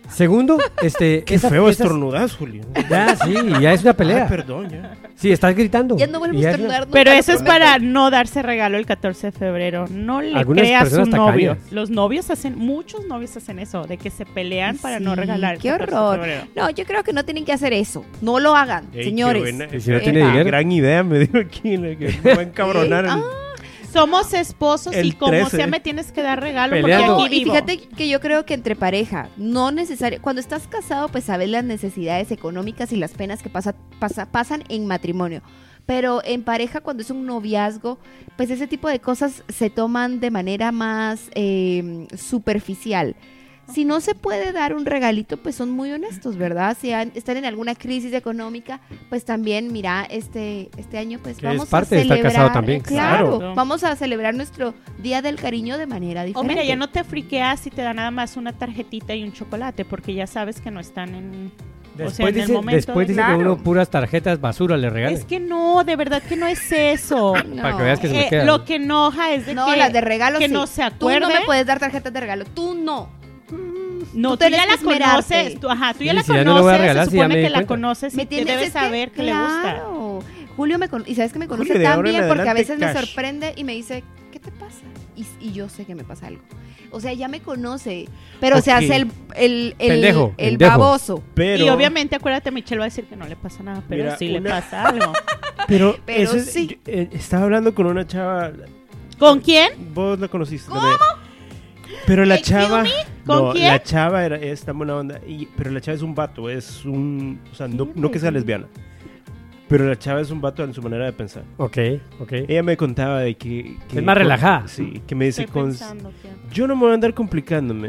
Qué feo estornudas, Julio.
Ya, sí, ya es una pelea.
Ah, perdón, ya.
Sí, estás gritando.
Ya no vuelvo
Y
a
ya es una-
estornudar.
Pero
nunca,
eso
lo
es
prometo.
para no darse regalo el 14 de febrero. No le
Algunas
crea a su
personas
novio.
tacañas.
Los novios muchos novios hacen eso, de que se pelean para no
Sí,
regalar el
qué
14
horror.
de febrero.
No, yo creo que no tienen que hacer eso. No lo hagan,
Ey,
señores.
qué buena-
Y si no
Epa.
tiene dinero.
Gran idea me dio aquí, que me va a encabronar.
Ah,
Somos esposos y
El
como
13.
sea me tienes que dar regalo
Peleando.
porque
No,
aquí
y
vivo.
fíjate que yo creo que entre pareja, no necesario, cuando estás casado, pues sabes las necesidades económicas y las penas que pasan en matrimonio. Pero en pareja, cuando es un noviazgo, pues ese tipo de cosas se toman de manera más superficial. Si no se puede dar un regalito, pues son muy honestos, ¿verdad? Si están en alguna crisis económica, pues también, mira, este año pues
Que
vamos
es parte
a
de estar
celebrar,
casado también.
claro,
Claro.
vamos a celebrar nuestro Día del Cariño de manera
O
diferente.
mira, ya no te friqueas si te da nada más una tarjetita y un chocolate, porque ya sabes que no están en...
Después
o sea, en el
dice,
momento
después
de-
dice que
Claro.
uno puras tarjetas basura le regala.
Es que no, de verdad que no es eso.
No.
Para que veas que se me queda.
Lo que enoja es de
No,
que,
las de regalo
que
sí.
no se
Tú no
acuerde.
me puedes dar tarjetas de regalo. Tú no.
No,
Tú
tú ya
tienes
la
que esmerarte.
conoces. Tú ya
Sí,
la
si ya no le voy a
conoces,
regalar,
se
si ya
supone
me di
que la
cuenta.
conoces y
¿Me
te
entiendes?
debes
Es que,
saber que le gusta.
claro. Julio y sabes que me conoce
Julio, de
tan
ahora en
bien porque a
adelante,
veces me
cash.
sorprende y me dice, ¿qué te pasa? Y yo sé que me pasa algo. O sea, ya me conoce, pero se
Ok.
hace el
Pendejo.
baboso.
Pero,
Y obviamente, acuérdate, Michelle va a decir que no le pasa nada, pero
Mira,
sí le
una-
pasa algo.
pero,
Pero
eso es-
sí.
yo, estaba hablando con una chava.
¿Con quién?
Vos la conociste también. Pero la
Excuse
chava.
me, ¿con
no,
quién?
la chava es tan buena onda. Pero la chava es un vato, es un. O sea, no que sea lesbiana. Pero la chava es un vato en su manera de pensar.
Ok, ok.
Ella me contaba de que
Es más relajada.
Sí, que me dice
Estoy
con.
pensando que...
Yo no me voy a andar complicándome.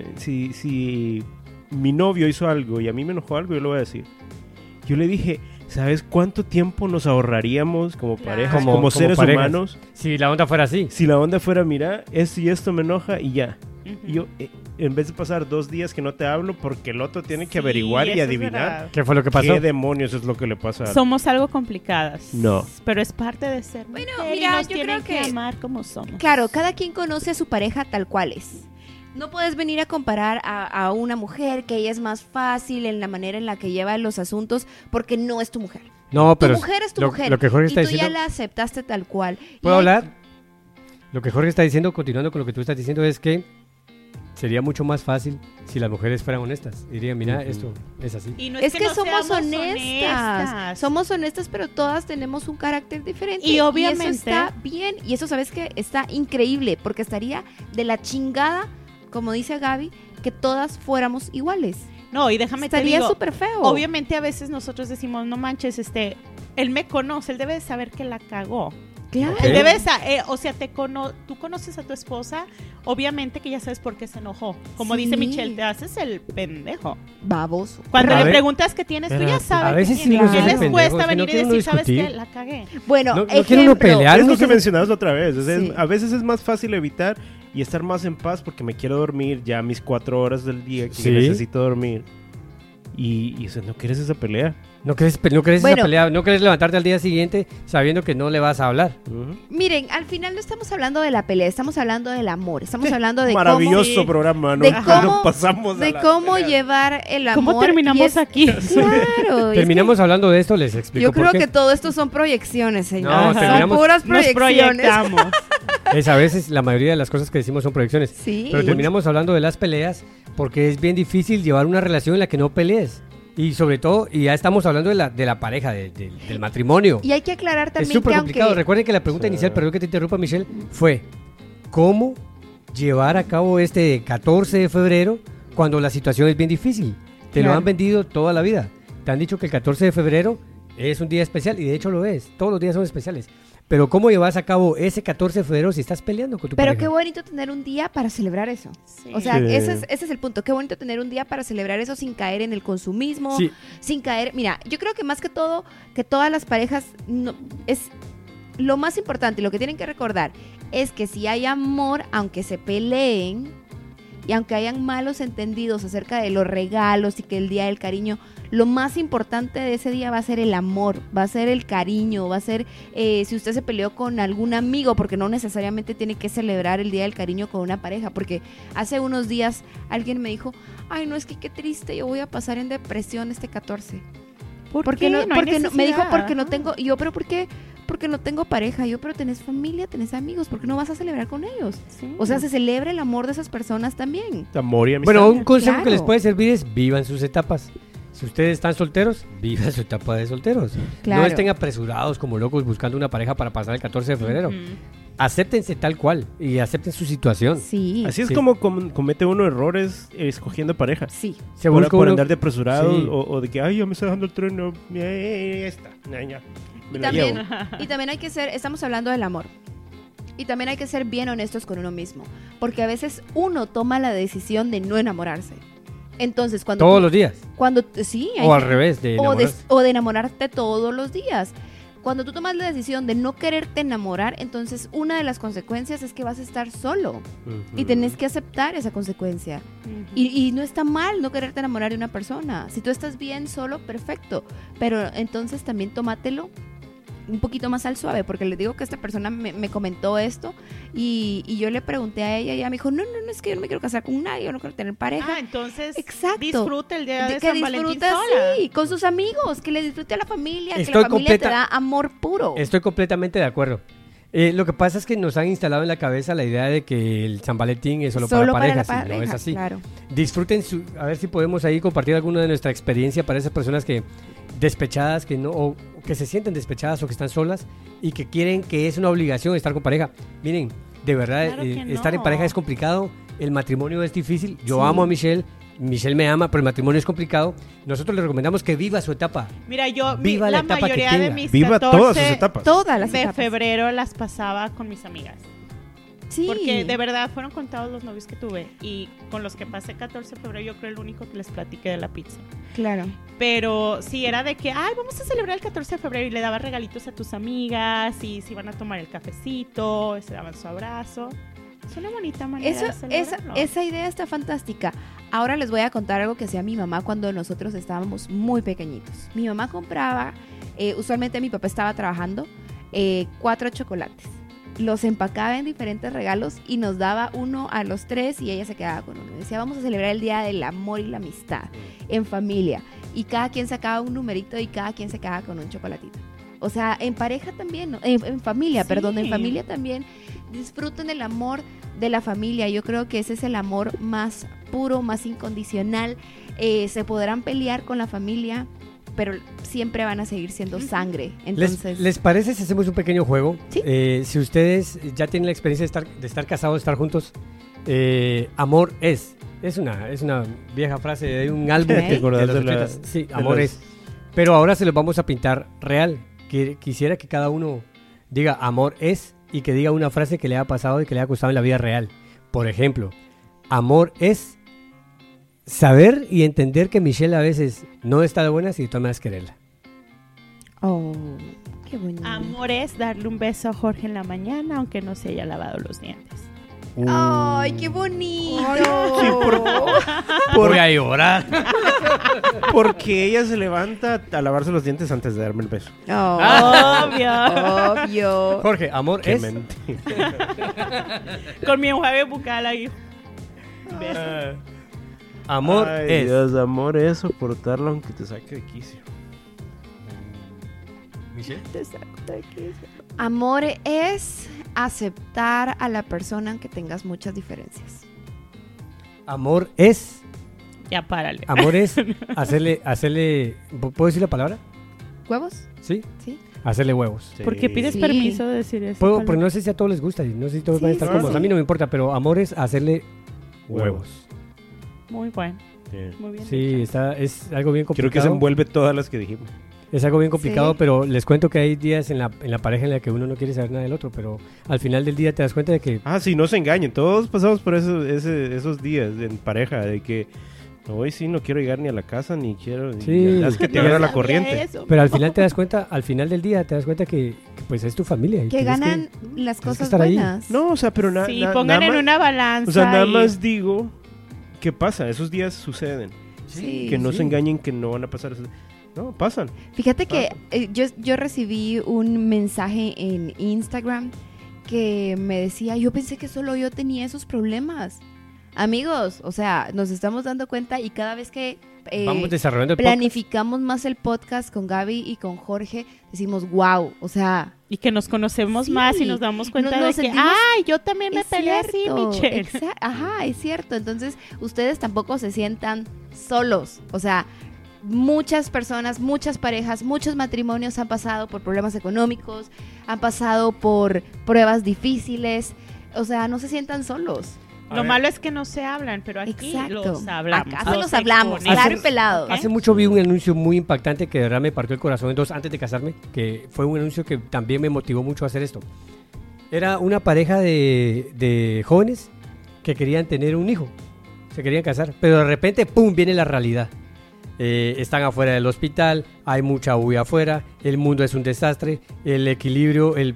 Si mi novio hizo algo y a mí me enojó algo, yo lo voy a decir. Yo le dije, ¿sabes cuánto tiempo nos ahorraríamos como
Claro.
parejas,
Como-
como
como
seres
parejas.
humanos?
Si la onda fuera así.
Si la onda fuera, mira, esto y esto me enoja y ya.
Ujú.
Y yo, en vez de pasar 2 días que no te hablo porque el otro tiene que
Sí,
averiguar y
eso es
adivinar
verdad.
¿Qué fue lo que pasó?
qué demonios es lo que le pasa a
Somos algo complicadas.
No.
Pero es parte de ser
Bueno,
mujer y
mira,
nos
yo
tienen
creo que-
amar como somos.
Claro, cada quien conoce a su pareja tal cual es. No puedes venir a comparar a una mujer que ella es más fácil en la manera en la que lleva los asuntos porque no es tu mujer.
No,
Tu
pero
mujer es tu
lo,
mujer.
lo que Jorge
y
está
tú ya
diciendo.
la aceptaste tal cual. Y
¿Puedo
hay-
hablar? Lo que Jorge está diciendo, continuando con lo que tú estás diciendo, es que sería mucho más fácil si las mujeres fueran honestas. Dirían, mira, esto es así.
Y no
Es que
no
somos
seamos
honestas. Somos honestas, pero todas tenemos un carácter diferente.
Y obviamente-
eso está bien. Y eso, ¿sabes qué? Está increíble. Porque estaría de la chingada, como dice Gaby, que todas fuéramos iguales.
No, y déjame te
Estaría
digo,
súper feo.
obviamente a veces nosotros decimos, no manches, él me conoce, él debe de saber que la cagó.
Claro.
Ok.
Él debe de o sea, tú conoces a tu esposa, obviamente que ya sabes por qué se enojó. Como
Sí.
dice Michelle, te haces el pendejo.
Baboso.
Cuando
A
le
ver.
preguntas qué tienes, tú ya
Espérate.
sabes.
A veces
qué
sí
tienes.
nos
¿Qué
hace
les
pendejos,
cuesta
es que no
venir y
quiero
decir, sabes
discutir.
qué? La cagué.
Bueno,
No quiero uno pelear.
Es
no
lo que
sé-
mencionabas la otra vez. O sea,
Sí.
a veces es más fácil evitar y estar más en paz porque me quiero dormir ya mis 4 horas del día que
Sí.
necesito dormir. Y o sea, no quieres esa pelea.
No quieres
Bueno.
esa pelea, no quieres levantarte al día siguiente sabiendo que no le vas a hablar.
Ujú.
miren, al final no estamos hablando de la pelea, estamos hablando del amor. Estamos hablando de
Maravilloso
Sí.
programa, ¿no?
de
Cuando
cómo-
pasamos
de
a la
cómo
pelea.
llevar el amor.
¿Cómo terminamos
y es-
aquí?
Claro. es
Terminamos hablando de esto, les
que
explico
yo creo
por qué.
que todo esto son proyecciones, señor.
No,
Son
terminamos-
puras
Nos
proyecciones.
proyectamos.
Es a veces la mayoría de las cosas que decimos son proyecciones.
Sí.
Pero terminamos hablando de las peleas porque es bien difícil llevar una relación en la que no pelees. Y sobre todo, y ya estamos hablando de la pareja, del matrimonio.
Y hay que aclarar
Es
también
súper
que
complicado.
aunque...
Recuerden que la pregunta
Sí.
inicial, perdón que te interrumpa, Michelle, fue ¿cómo llevar a cabo este 14 de febrero cuando la situación es bien difícil? Te lo
Claro.
han vendido toda la vida. Te han dicho que el 14 de febrero es un día especial y de hecho lo es. Todos los días son especiales. Pero ¿cómo llevas a cabo ese 14 de febrero si estás peleando con tu
Pero
pareja?
qué bonito tener un día para celebrar eso.
Sí.
O sea,
Sí.
ese es el punto. Qué bonito tener un día para celebrar eso sin caer en el consumismo,
Sí,
sin caer... Mira, yo creo que más que todo, que todas las parejas... es lo más importante, lo que tienen que recordar, es que si hay amor, aunque se peleen, y aunque hayan malos entendidos acerca de los regalos y que el día del cariño, lo más importante de ese día va a ser el amor, va a ser el cariño, va a ser si usted se peleó con algún amigo, porque no necesariamente tiene que celebrar el día del cariño con una pareja, porque hace unos días alguien me dijo, ay no, es que qué triste, yo voy a pasar en depresión este 14.
¿Por qué? No hay
Porque no, me dijo
necesidad.
porque no tengo, y yo, pero ¿por qué? Porque no tengo pareja, yo, pero tenés familia, tenés amigos, ¿por qué no vas a celebrar con ellos?
Sí.
O sea, se celebra el amor de esas personas también.
Amor y amistad.
bueno, un consejo que
Claro.
les puede servir es vivan sus etapas. Si ustedes están solteros, vivan su etapa de solteros.
Claro.
No estén apresurados como locos buscando una pareja para pasar el 14 de febrero.
Ujú.
Acéptense tal cual y acepten su situación.
Sí,
Así es
Sí.
como comete uno errores escogiendo pareja.
sí.
Se
Por,
busca
por
uno-
andar de apresurado
Sí.
o de que, ay, ya me está dejando el tren, no, ya está, ya, me
Y
la
también,
llevo.
y también hay que ser, estamos hablando del amor. Y también hay que ser bien honestos con uno mismo. Porque a veces uno toma la decisión de no enamorarse. Entonces,
Todos los días.
sí, hay
O al
que-
revés, de
o de,
enamorarse.
o de enamorarte todos los días. Cuando tú tomas la decisión de no quererte enamorar, entonces una de las consecuencias es que vas a estar solo. Y tenés que aceptar esa consecuencia.
Ujú.
Y no está mal no quererte enamorar de una persona. Si tú estás bien solo, perfecto. Pero entonces también tómatelo un poquito más al suave, porque les digo que esta persona me comentó esto y yo le pregunté a ella y ella me dijo, no, es que yo no me quiero casar con nadie, yo no quiero tener pareja.
Ah, entonces
Exacto.
disfruta el día de
que
San Valentín
disfruta,
sola.
sí, con sus amigos, que le disfrute a la familia, que
Estoy
la familia te
completa-
da amor puro.
Estoy completamente de acuerdo. Lo que pasa es que nos han instalado en la cabeza la idea de que el San Valentín es solo, para parejas.
la
y no es así.
claro.
Disfruten a ver si podemos ahí compartir alguna de nuestra experiencia para esas personas que despechadas, que no, o que se sienten despechadas o que están solas y que quieren que es una obligación estar con pareja. Miren, de verdad,
Claro que
estar en
no.
pareja es complicado, el matrimonio es difícil. Yo
Sí.
amo a Michelle me ama, pero el matrimonio es complicado. Nosotros le recomendamos que viva su etapa.
Mira, yo
Viva la
la
etapa que
mayoría de
tenga.
mis
Viva
14
todas sus etapas.
Todas las
de
etapas.
febrero las pasaba con mis amigas.
Sí.
Porque de verdad fueron contados los novios que tuve. Y con los que pasé 14 de febrero, yo creo el único que les platiqué de la pizza.
Claro.
Pero sí era de que, ay, vamos a celebrar el 14 de febrero y le dabas regalitos a tus amigas y se iban a tomar el cafecito, se daban su abrazo. Es una bonita manera de celebrarlo.
Esa idea está fantástica. Ahora les voy a contar algo que hacía mi mamá cuando nosotros estábamos muy pequeñitos. Mi mamá compraba, usualmente mi papá estaba trabajando, 4 chocolates. Los empacaba en diferentes regalos y nos daba uno a los 3 y ella se quedaba con uno. Decía, vamos a celebrar el Día del Amor y la Amistad en familia. Y cada quien sacaba un numerito y cada quien se quedaba con un chocolatito. O sea, en pareja también, ¿no? En familia,
Sí.
perdón, en familia también disfruten el amor de la familia. Yo creo que ese es el amor más puro, más incondicional. Se podrán pelear con la familia, pero siempre van a seguir siendo sangre. Entonces,
¿Les parece si hacemos un pequeño juego?
Sí.
Si ustedes ya tienen la experiencia de estar casados, de estar juntos, amor es una vieja frase de un álbum
Ok.
de los 80s. Sí, amor es. Pero ahora se los vamos a pintar real. Quisiera que cada uno diga amor es y que diga una frase que le haya pasado y que le haya gustado en la vida real. Por ejemplo, amor es saber y entender que Michelle a veces no está de buenas y de todas maneras quererla.
oh, qué bonito.
Amor es darle un beso a Jorge en la mañana, aunque no se haya lavado los dientes.
Ay, qué bonito.
Sí,
Voy a llorar.
Porque ella se levanta a lavarse los dientes antes de darme el beso.
Oh,
Obvio.
obvio.
Jorge, amor
Qué
es.
mentira.
Con mi enjuague bucal ahí. Beso.
Amor
Ay,
es.
Dios, amor es soportarlo aunque te saque de quicio.
Michelle.
Amor es aceptar a la persona aunque tengas muchas diferencias.
Amor es.
Ya párale.
Amor es hacerle. ¿Puedo decir la palabra?
¿Huevos?
Sí.
Sí.
Hacerle huevos.
¿Por qué pides
Sí.
permiso de decir eso?
Puedo, porque no sé si a todos les gusta y no sé si todos
Sí,
van a estar
sí,
cómodos.
sí.
A mí no me importa, pero amor es hacerle huevos.
Muy bueno,
Sí.
muy bien.
Sí, es algo bien complicado.
Creo que se envuelve todas las que dijimos.
Es algo bien complicado,
Sí.
pero les cuento que hay días en la pareja en la que uno no quiere saber nada del otro, pero al final del día te das cuenta de que
Ah, sí, no se engañen. Todos pasamos por esos días en pareja de que hoy sí no quiero llegar ni a la casa ni quiero.
Sí.
Es que te
No
agarra la
sabía
corriente.
eso.
pero al final te das cuenta, al final del día te das cuenta que pues es tu familia. y
Que
tienes
ganan las
que
cosas
estar ahí.
buenas.
No, o sea, pero nada.
Sí, pongan en una balanza.
O sea, nada
y-
más digo, ¿qué pasa? Esos días suceden.
Sí.
Que no
sí.
se engañen que no van a pasar. No, pasan.
Fíjate que yo recibí un mensaje en Instagram que me decía, yo pensé que solo yo tenía esos problemas. Amigos, o sea, nos estamos dando cuenta y cada vez que
Vamos desarrollando el podcast.
planificamos más el podcast con Gaby y con Jorge, decimos, wow, o sea,
Y que nos conocemos
Sí.
más y nos damos cuenta
Nos
de que,
sentimos-
ay, yo también me
es
peleé así,
cierto,
Michelle.
Ajá, es cierto. Entonces, ustedes tampoco se sientan solos. O sea, muchas personas, muchas parejas, muchos matrimonios han pasado por problemas económicos, han pasado por pruebas difíciles. O sea, no se sientan solos.
Lo malo es que no se hablan, pero aquí
Exacto.
los hablamos.
Acá se los hablamos,
exponemos.
claro y pelado.
¿Ok?
Hace mucho vi un anuncio muy impactante que de verdad me partió el corazón en dos antes de casarme, que fue un anuncio que también me motivó mucho a hacer esto. Era una pareja de jóvenes que querían tener un hijo, se querían casar, pero de repente, ¡pum!, viene la realidad. Están afuera del hospital, hay mucha bulla afuera, el mundo es un desastre, el equilibrio, el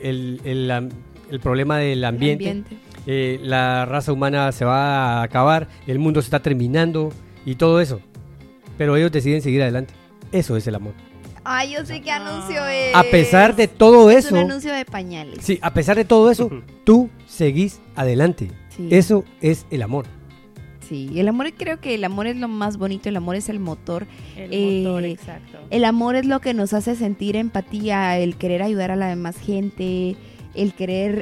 problema del ambiente. La raza humana se va a acabar, el mundo se está terminando y todo eso. Pero ellos deciden seguir adelante. Eso es el amor.
Ay, yo sé qué anuncio es.
A pesar de todo
Es
eso,
un anuncio de pañales.
sí, a pesar de todo eso, tú seguís adelante.
Sí.
Eso es el amor.
Sí, el amor, creo que el amor es lo más bonito, el amor es el motor.
El motor, exacto.
El amor es lo que nos hace sentir empatía, el querer ayudar a la demás gente, el querer...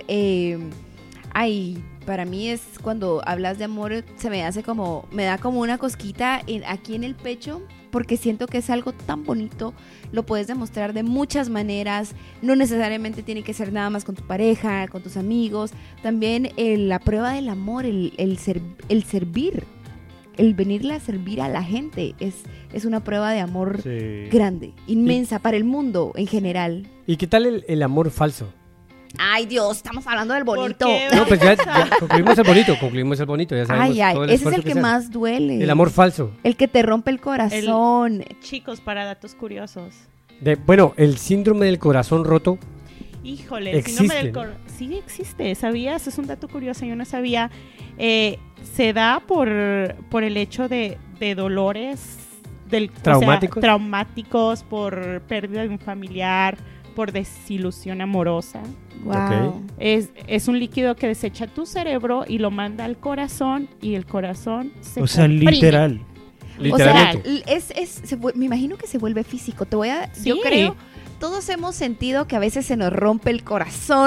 para mí es cuando hablas de amor, se me hace como, me da como una cosquita aquí en el pecho, porque siento que es algo tan bonito, lo puedes demostrar de muchas maneras, no necesariamente tiene que ser nada más con tu pareja, con tus amigos, también la prueba del amor, el servir, el venirle a servir a la gente, es una prueba de amor
Sí.
grande, inmensa para el mundo en general.
¿Y qué tal el amor falso?
Ay, Dios, estamos hablando del
¿Por
bonito.
qué?
No, pues ya concluimos el bonito, ya sabemos
Ay,
todo el
ese es
esfuerzo
el que
se hace.
más duele.
El amor falso.
El que te rompe el corazón.
Chicos, para datos curiosos.
Bueno, el síndrome del corazón roto.
Híjole, el
Existe,
síndrome del
¿no?
sí existe, ¿sabías? Es un dato curioso, yo no sabía. Se da por el hecho de dolores
¿Traumáticos?
traumáticos, por pérdida de un familiar, por desilusión amorosa.
Wow.
Es un líquido que desecha tu cerebro y lo manda al corazón y el corazón se
O sea,
comprime.
literal.
Literalmente.
O sea, me imagino que se vuelve físico. Yo
Sí.
creo, todos hemos sentido que a veces se nos rompe el corazón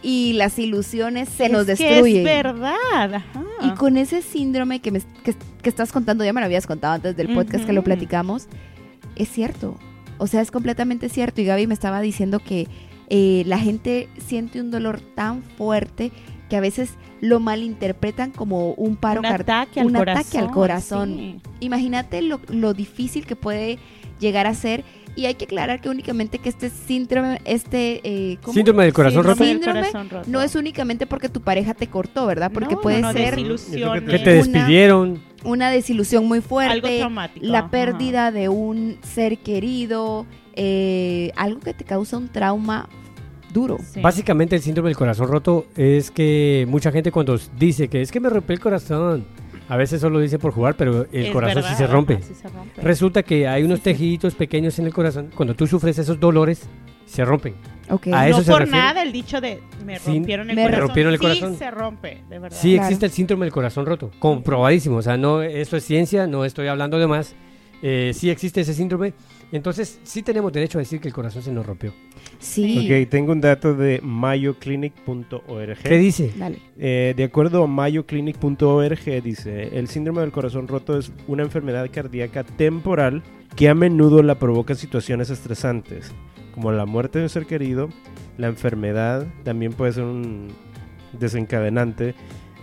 y las ilusiones se
Es
nos
que
destruyen.
es verdad. Ajá.
Y con ese síndrome que estás contando, ya me lo habías contado antes del podcast que lo
Ujú.
platicamos, es cierto. O sea, es completamente cierto. Y Gaby me estaba diciendo que la gente siente un dolor tan fuerte que a veces lo malinterpretan como un paro
un
cardíaco.
ataque al
un
corazón.
ataque al corazón.
Sí.
Imagínate lo difícil que puede llegar a ser. Y hay que aclarar que únicamente que este síndrome, ¿cómo?
Síndrome del corazón roto.
Síndrome del
Síndrome
corazón roto.
No es únicamente porque tu pareja te cortó, ¿verdad? Porque
No,
puede
no,
ser
desilusiones.
Que te
Una-
despidieron.
una desilusión muy
Algo
fuerte,
traumático.
la
ajá.
pérdida de un ser querido, algo que te causa un trauma duro.
Sí.
Básicamente el síndrome del corazón roto es que mucha gente cuando dice que es que me rompió el corazón, a veces solo dice por jugar, pero el
Es
corazón
verdad,
sí se rompe.
ajá, sí se rompe.
Resulta que hay unos tejiditos pequeños en el corazón. Cuando tú sufres esos dolores, se rompen.
Ok.
A eso
no
se
por
refiere.
nada el dicho de me
Sí,
rompieron el
me
corazón.
rompieron el corazón.
Sí se rompe, de verdad.
Sí
Claro.
existe el síndrome del corazón roto, comprobadísimo. O sea, no, esto es ciencia, no estoy hablando de más. Sí existe ese síndrome. Entonces, sí tenemos derecho a decir que el corazón se nos rompió.
Sí.
Ok, tengo un dato de mayoclinic.org.
¿Qué dice?
Dale.
De acuerdo a mayoclinic.org, dice, el síndrome del corazón roto es una enfermedad cardíaca temporal que a menudo la provoca situaciones estresantes, como la muerte de un ser querido, la enfermedad, también puede ser un desencadenante,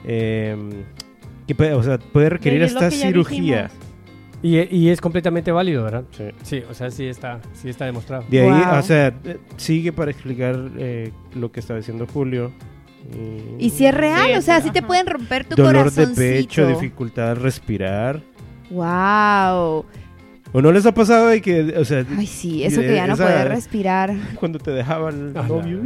que puede, o sea, puede requerir
Y es lo
hasta
que ya
cirugía.
dijimos.
Y es completamente válido, ¿verdad?
Sí.
Sí, o sea, sí está demostrado.
De ahí,
Wow.
o sea, sigue para explicar lo que estaba diciendo Julio.
Y si es real,
Sí,
o sea,
sí,
sí te
ajá.
pueden romper tu
dolor de
corazoncito.
pecho, dificultad al respirar.
Wow.
¿O no les ha pasado de que, o sea,
Ay, sí, eso que ya no
esa-
puede respirar.
cuando te dejaban
Ah,
novio?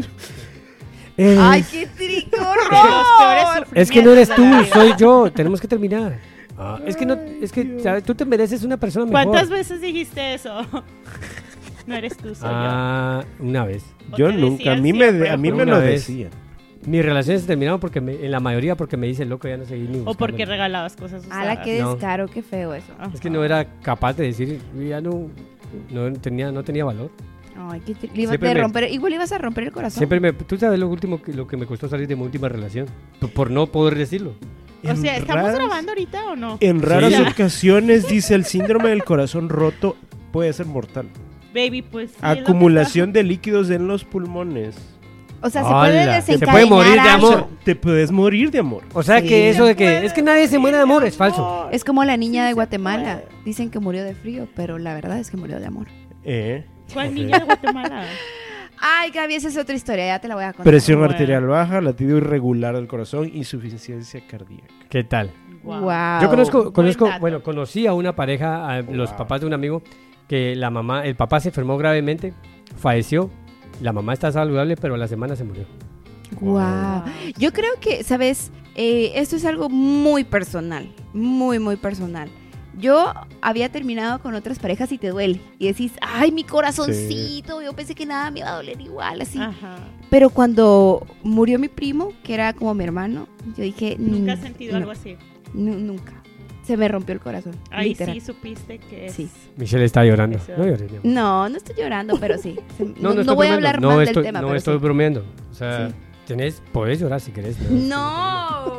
Ay, qué trico,
Los peores
Es que no eres tú,
sufrimientos de la vida.
soy yo. Tenemos que terminar. Es que no, es que ¿sabes? Tú te mereces una persona mejor.
¿Cuántas veces dijiste eso? No eres tú, soy
Una vez.
¿O
Yo
te
nunca, a
decían
mí me,
siempre,
a mí me
Una
lo
vez.
decían.
Mis relaciones se terminaron porque en la mayoría porque me dice loco, ya no seguí ni
yo? O porque
buscándolo.
regalabas cosas usadas.
Ala, qué
No.
descaro, qué feo eso.
Ajá.
Es que no era capaz de decir, ya no tenía valor.
Ay, qué le ibas
Siempre
a
me-
romper, igual ibas a romper el corazón.
Tú sabes lo que me costó salir de mi última relación, por no poder decirlo.
O sea,
En
¿estamos
raras-
grabando ahorita o no?
En raras
Sí.
ocasiones, dice, el síndrome del corazón roto puede ser mortal.
Baby, pues sí, es lo que
Acumulación de líquidos en los pulmones.
O sea, se puede
Ala, se
desencadenar
puede morir de
algo.
O
amor.
sea, te puedes morir de amor.
O sea
Sí.
que eso de que
puede
es que nadie se muere de amor es falso.
Es como la niña
Sí,
de
se
Guatemala.
puede.
Dicen que murió de frío, pero la verdad es que murió de amor.
¿Cuál
Ok.
niña de Guatemala?
Ay, Gaby, esa es otra historia, ya te la voy a contar.
Presión
Bueno.
arterial baja, latido irregular del corazón, insuficiencia cardíaca.
¿Qué tal?
Wow.
Yo conozco,
dato.
bueno, conocí a una pareja, a los papás de un amigo, que el papá se enfermó gravemente, falleció, la mamá está saludable, pero a la semana se murió.
Wow. Yo creo que, ¿sabes? Esto es algo muy personal, muy, muy personal. Yo había terminado con otras parejas y te duele. Y decís, ay, mi corazoncito, yo pensé que nada me iba a doler igual, así.
Ajá.
Pero cuando murió mi primo, que era como mi hermano, yo dije,
¿Nunca has sentido
no,
algo así?
Nunca. Se me rompió el corazón,
Ahí
literal.
sí supiste que es...
Sí.
Michelle está llorando.
Eso.
No llores, mi amor.
No estoy llorando, pero sí. No
estoy
voy a
bromeando.
hablar
No
más
estoy,
del tema,
No
pero
estoy
sí.
bromeando. O sea,
Sí.
podés llorar si querés.
No.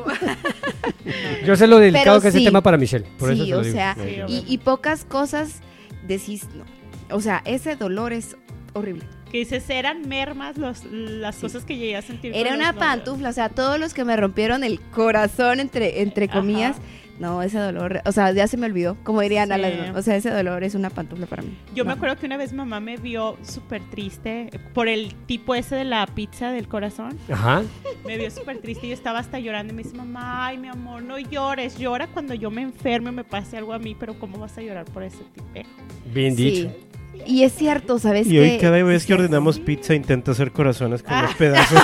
Yo sé lo delicado
Pero
que es
sí.
el tema para Michelle. Por eso
Sí,
se lo
o
digo.
sea,
Sí,
y pocas cosas decís no. O sea, ese dolor es horrible.
Que dices, eran mermas las cosas que llegué a sentir.
Era
con
una
los novios.
pantufla, o sea, todos los que me rompieron el corazón, entre comillas,
Ajá.
no, ese dolor, o sea, ya se me olvidó, como dirían
Sí.
o sea, ese dolor es una pantufla para mí.
Yo me
No.
acuerdo que una vez mamá me vio súper triste por el tipo ese de la pizza del corazón.
Ajá.
Me vio súper triste y yo estaba hasta llorando. Y me dice, mamá, ay, mi amor, no llores. Llora cuando yo me enferme o me pase algo a mí, pero ¿cómo vas a llorar por ese tipejo?
Bien
Sí.
dicho.
Y es cierto, ¿sabes
Y
qué?
hoy cada vez que
Sí.
ordenamos pizza intenta hacer corazones con los pedazos.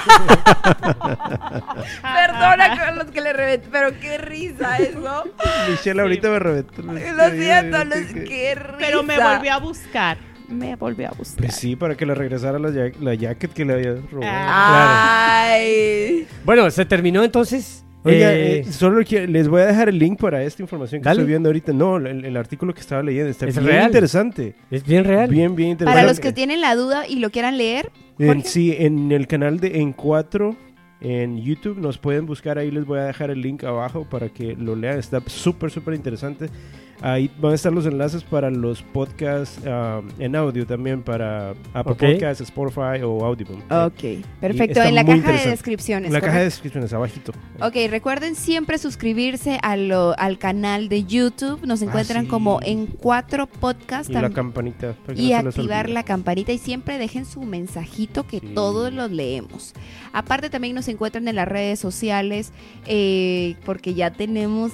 Perdona con los que le reventé, pero qué risa eso.
Michelle ahorita me reventó.
Lo siento, qué risa.
Pero me volvió a buscar. Me volvió a buscar.
Pues sí, para que le regresara la jacket que le había robado.
Ay.
Bueno, se terminó entonces.
Oiga, solo les voy a dejar el link para esta información que
Dale.
estoy viendo ahorita. No, el artículo que estaba leyendo está
¿Es
bien
real?
interesante.
Es bien real.
Bien interesante.
Para los que tienen la duda y lo quieran leer, Jorge.
Sí, en el canal de En 4 en YouTube. Nos pueden buscar ahí, les voy a dejar el link abajo para que lo lean. Está súper interesante. Ahí van a estar los enlaces para los podcasts en audio también, para Apple Podcasts, Spotify o Audible.
Ok, perfecto. En la caja de descripciones.
En la caja de descripciones, abajito.
Ok, recuerden siempre suscribirse al canal de YouTube. Nos encuentran como En 4 Podcast.
Y la campanita.
Y activar la campanita. Y siempre dejen su mensajito que todos los leemos. Aparte también nos encuentran en las redes sociales porque ya tenemos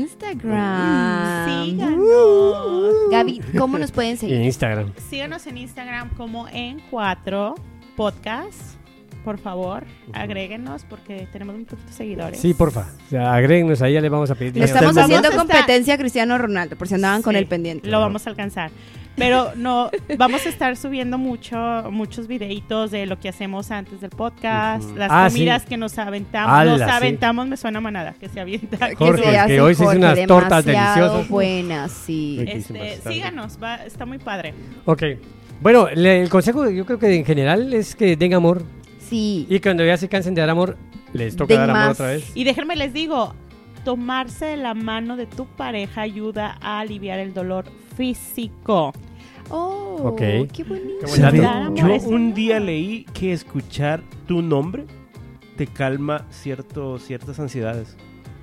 Instagram.
Síganos.
Gaby, ¿cómo nos pueden seguir?
En Instagram.
Síganos en Instagram como En 4 Podcast. Por favor, agréguenos porque tenemos muy poquitos seguidores.
Sí, porfa. O sea, agréguenos ahí, ya les vamos a pedir.
Le estamos haciendo
Vamos a
competencia a Cristiano Ronaldo, por si andaban con
Sí,
el pendiente.
Lo vamos a alcanzar. Pero no, vamos a estar subiendo muchos videitos de lo que hacemos antes del podcast, las comidas que nos aventamos.
¡Hala,
Nos
sí!
aventamos, me suena manada, que se avienta.
Jorge,
se hace
que hoy se hizo unas tortas
demasiado
deliciosas.
buenas, sí.
Síganos, está muy padre.
Ok. Bueno, el consejo yo creo que en general es que den amor.
Sí.
Y cuando ya se cansen de dar amor, les toca
Den
dar amor
más.
otra vez.
Y déjenme les digo, tomarse de la mano de tu pareja ayuda a aliviar el dolor físico.
Oh,
Ok.
qué bonito.
Qué
¿Sabe?
bonito.
Dar amor,
Yo
eso
un
no.
día leí que escuchar tu nombre te calma ciertas ansiedades.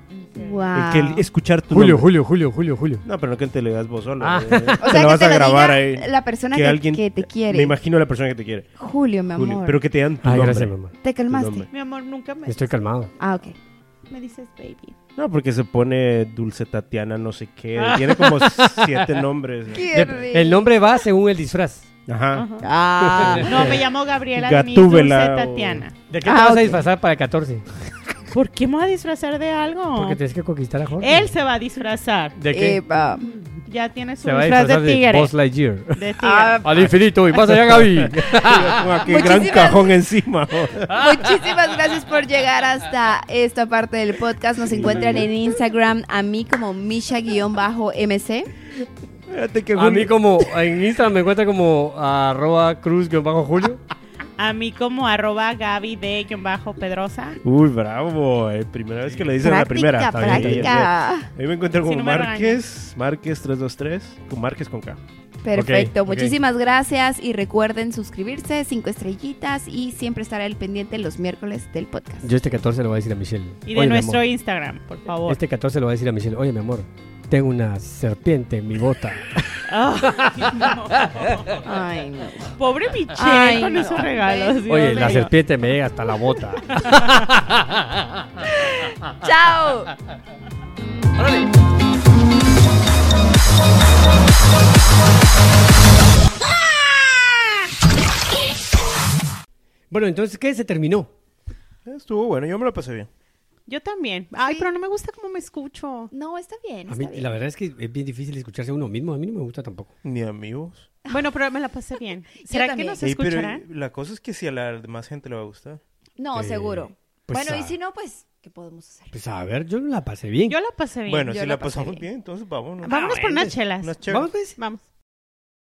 Wow.
Que escuchar tu
Julio,
nombre.
Julio.
No, pero no que te le das vos solo.
Ah.
O sea,
te lo
que
vas
te
a
lo
grabar
diga
ahí.
la persona
Que
que,
alguien-
que te quiere.
Me imagino la persona que te quiere.
Julio, mi amor.
Julio, pero que te dan tu
Ay,
nombre.
gracias, mamá.
¿Te calmaste?
nombre.
Mi amor, nunca me
Estoy calmado.
Ah, ok.
me dices baby.
No, porque se pone Dulce Tatiana, no sé qué. Tiene como 7 nombres.
Qué rico.
El nombre va según el disfraz.
Ajá.
Ajá.
Ah.
No, me llamo Gabriela Denise
Gatúbela
Dulce
o-
Tatiana.
¿De qué te
Ah,
vas
ok.
a disfrazar para el 14?
¿Por qué me voy a disfrazar de algo?
Porque tienes que conquistar a Jorge.
Él se va a disfrazar.
¿De qué?
Epa.
Ya tiene su
Se va a
disfraz
disfrazar
de tigre.
Buzz Lightyear.
De tigre.
Ah,
Al infinito y más allá, Gaby.
Con aquel gran
Muchísimas-
cajón encima.
Muchísimas gracias por llegar hasta esta parte del podcast. Nos encuentran en Instagram a mí como Misha-MC.
Fíjate que
A mí como en Instagram me encuentra como @cruz_julio.
A mí como @GabyD_Pedrosa.
Uy, bravo. Primera vez que le dicen la primera. Está bien, está bien.
Práctica.
A mí me encuentran
Si
como
no me
Márquez 323, con Márquez con K.
Perfecto,
Ok.
muchísimas gracias y recuerden suscribirse, 5 estrellitas y siempre estar al pendiente los miércoles del podcast.
Yo este 14 lo voy a decir a Michelle.
Y de
Oye, mi
nuestro
amor,
Instagram, por favor.
Este 14 lo voy a decir a Michelle. Oye, mi amor, tengo una serpiente en mi bota.
Ay, no.
Ay, no.
Pobre Michelle
Ay,
con
no.
esos regalos. Dios
Oye, la
mío.
serpiente me llega hasta la bota.
¡Chao!
Bueno, entonces, ¿qué? Se terminó.
Estuvo bueno, yo me lo pasé bien.
Yo también. Ay,
Sí.
pero no me gusta cómo me escucho.
No, está bien,
A mí,
está bien.
la verdad es que es bien difícil escucharse a uno mismo. A mí no me gusta tampoco.
Ni amigos.
Bueno, pero me la pasé bien. ¿Será que
también.
nos
Ey, pero
escucharán?
la cosa es que si a la demás gente le va a gustar.
No, seguro.
pues,
bueno, y
ah.
si no, pues, ¿qué podemos hacer?
Pues a ver, yo la pasé bien.
Yo la pasé bien.
Bueno,
Yo
si
la
la
pasé
pasamos
bien.
bien, entonces vámonos.
Vámonos por unas chelas.
Unas chelas.
Vamos pues.
Vamos.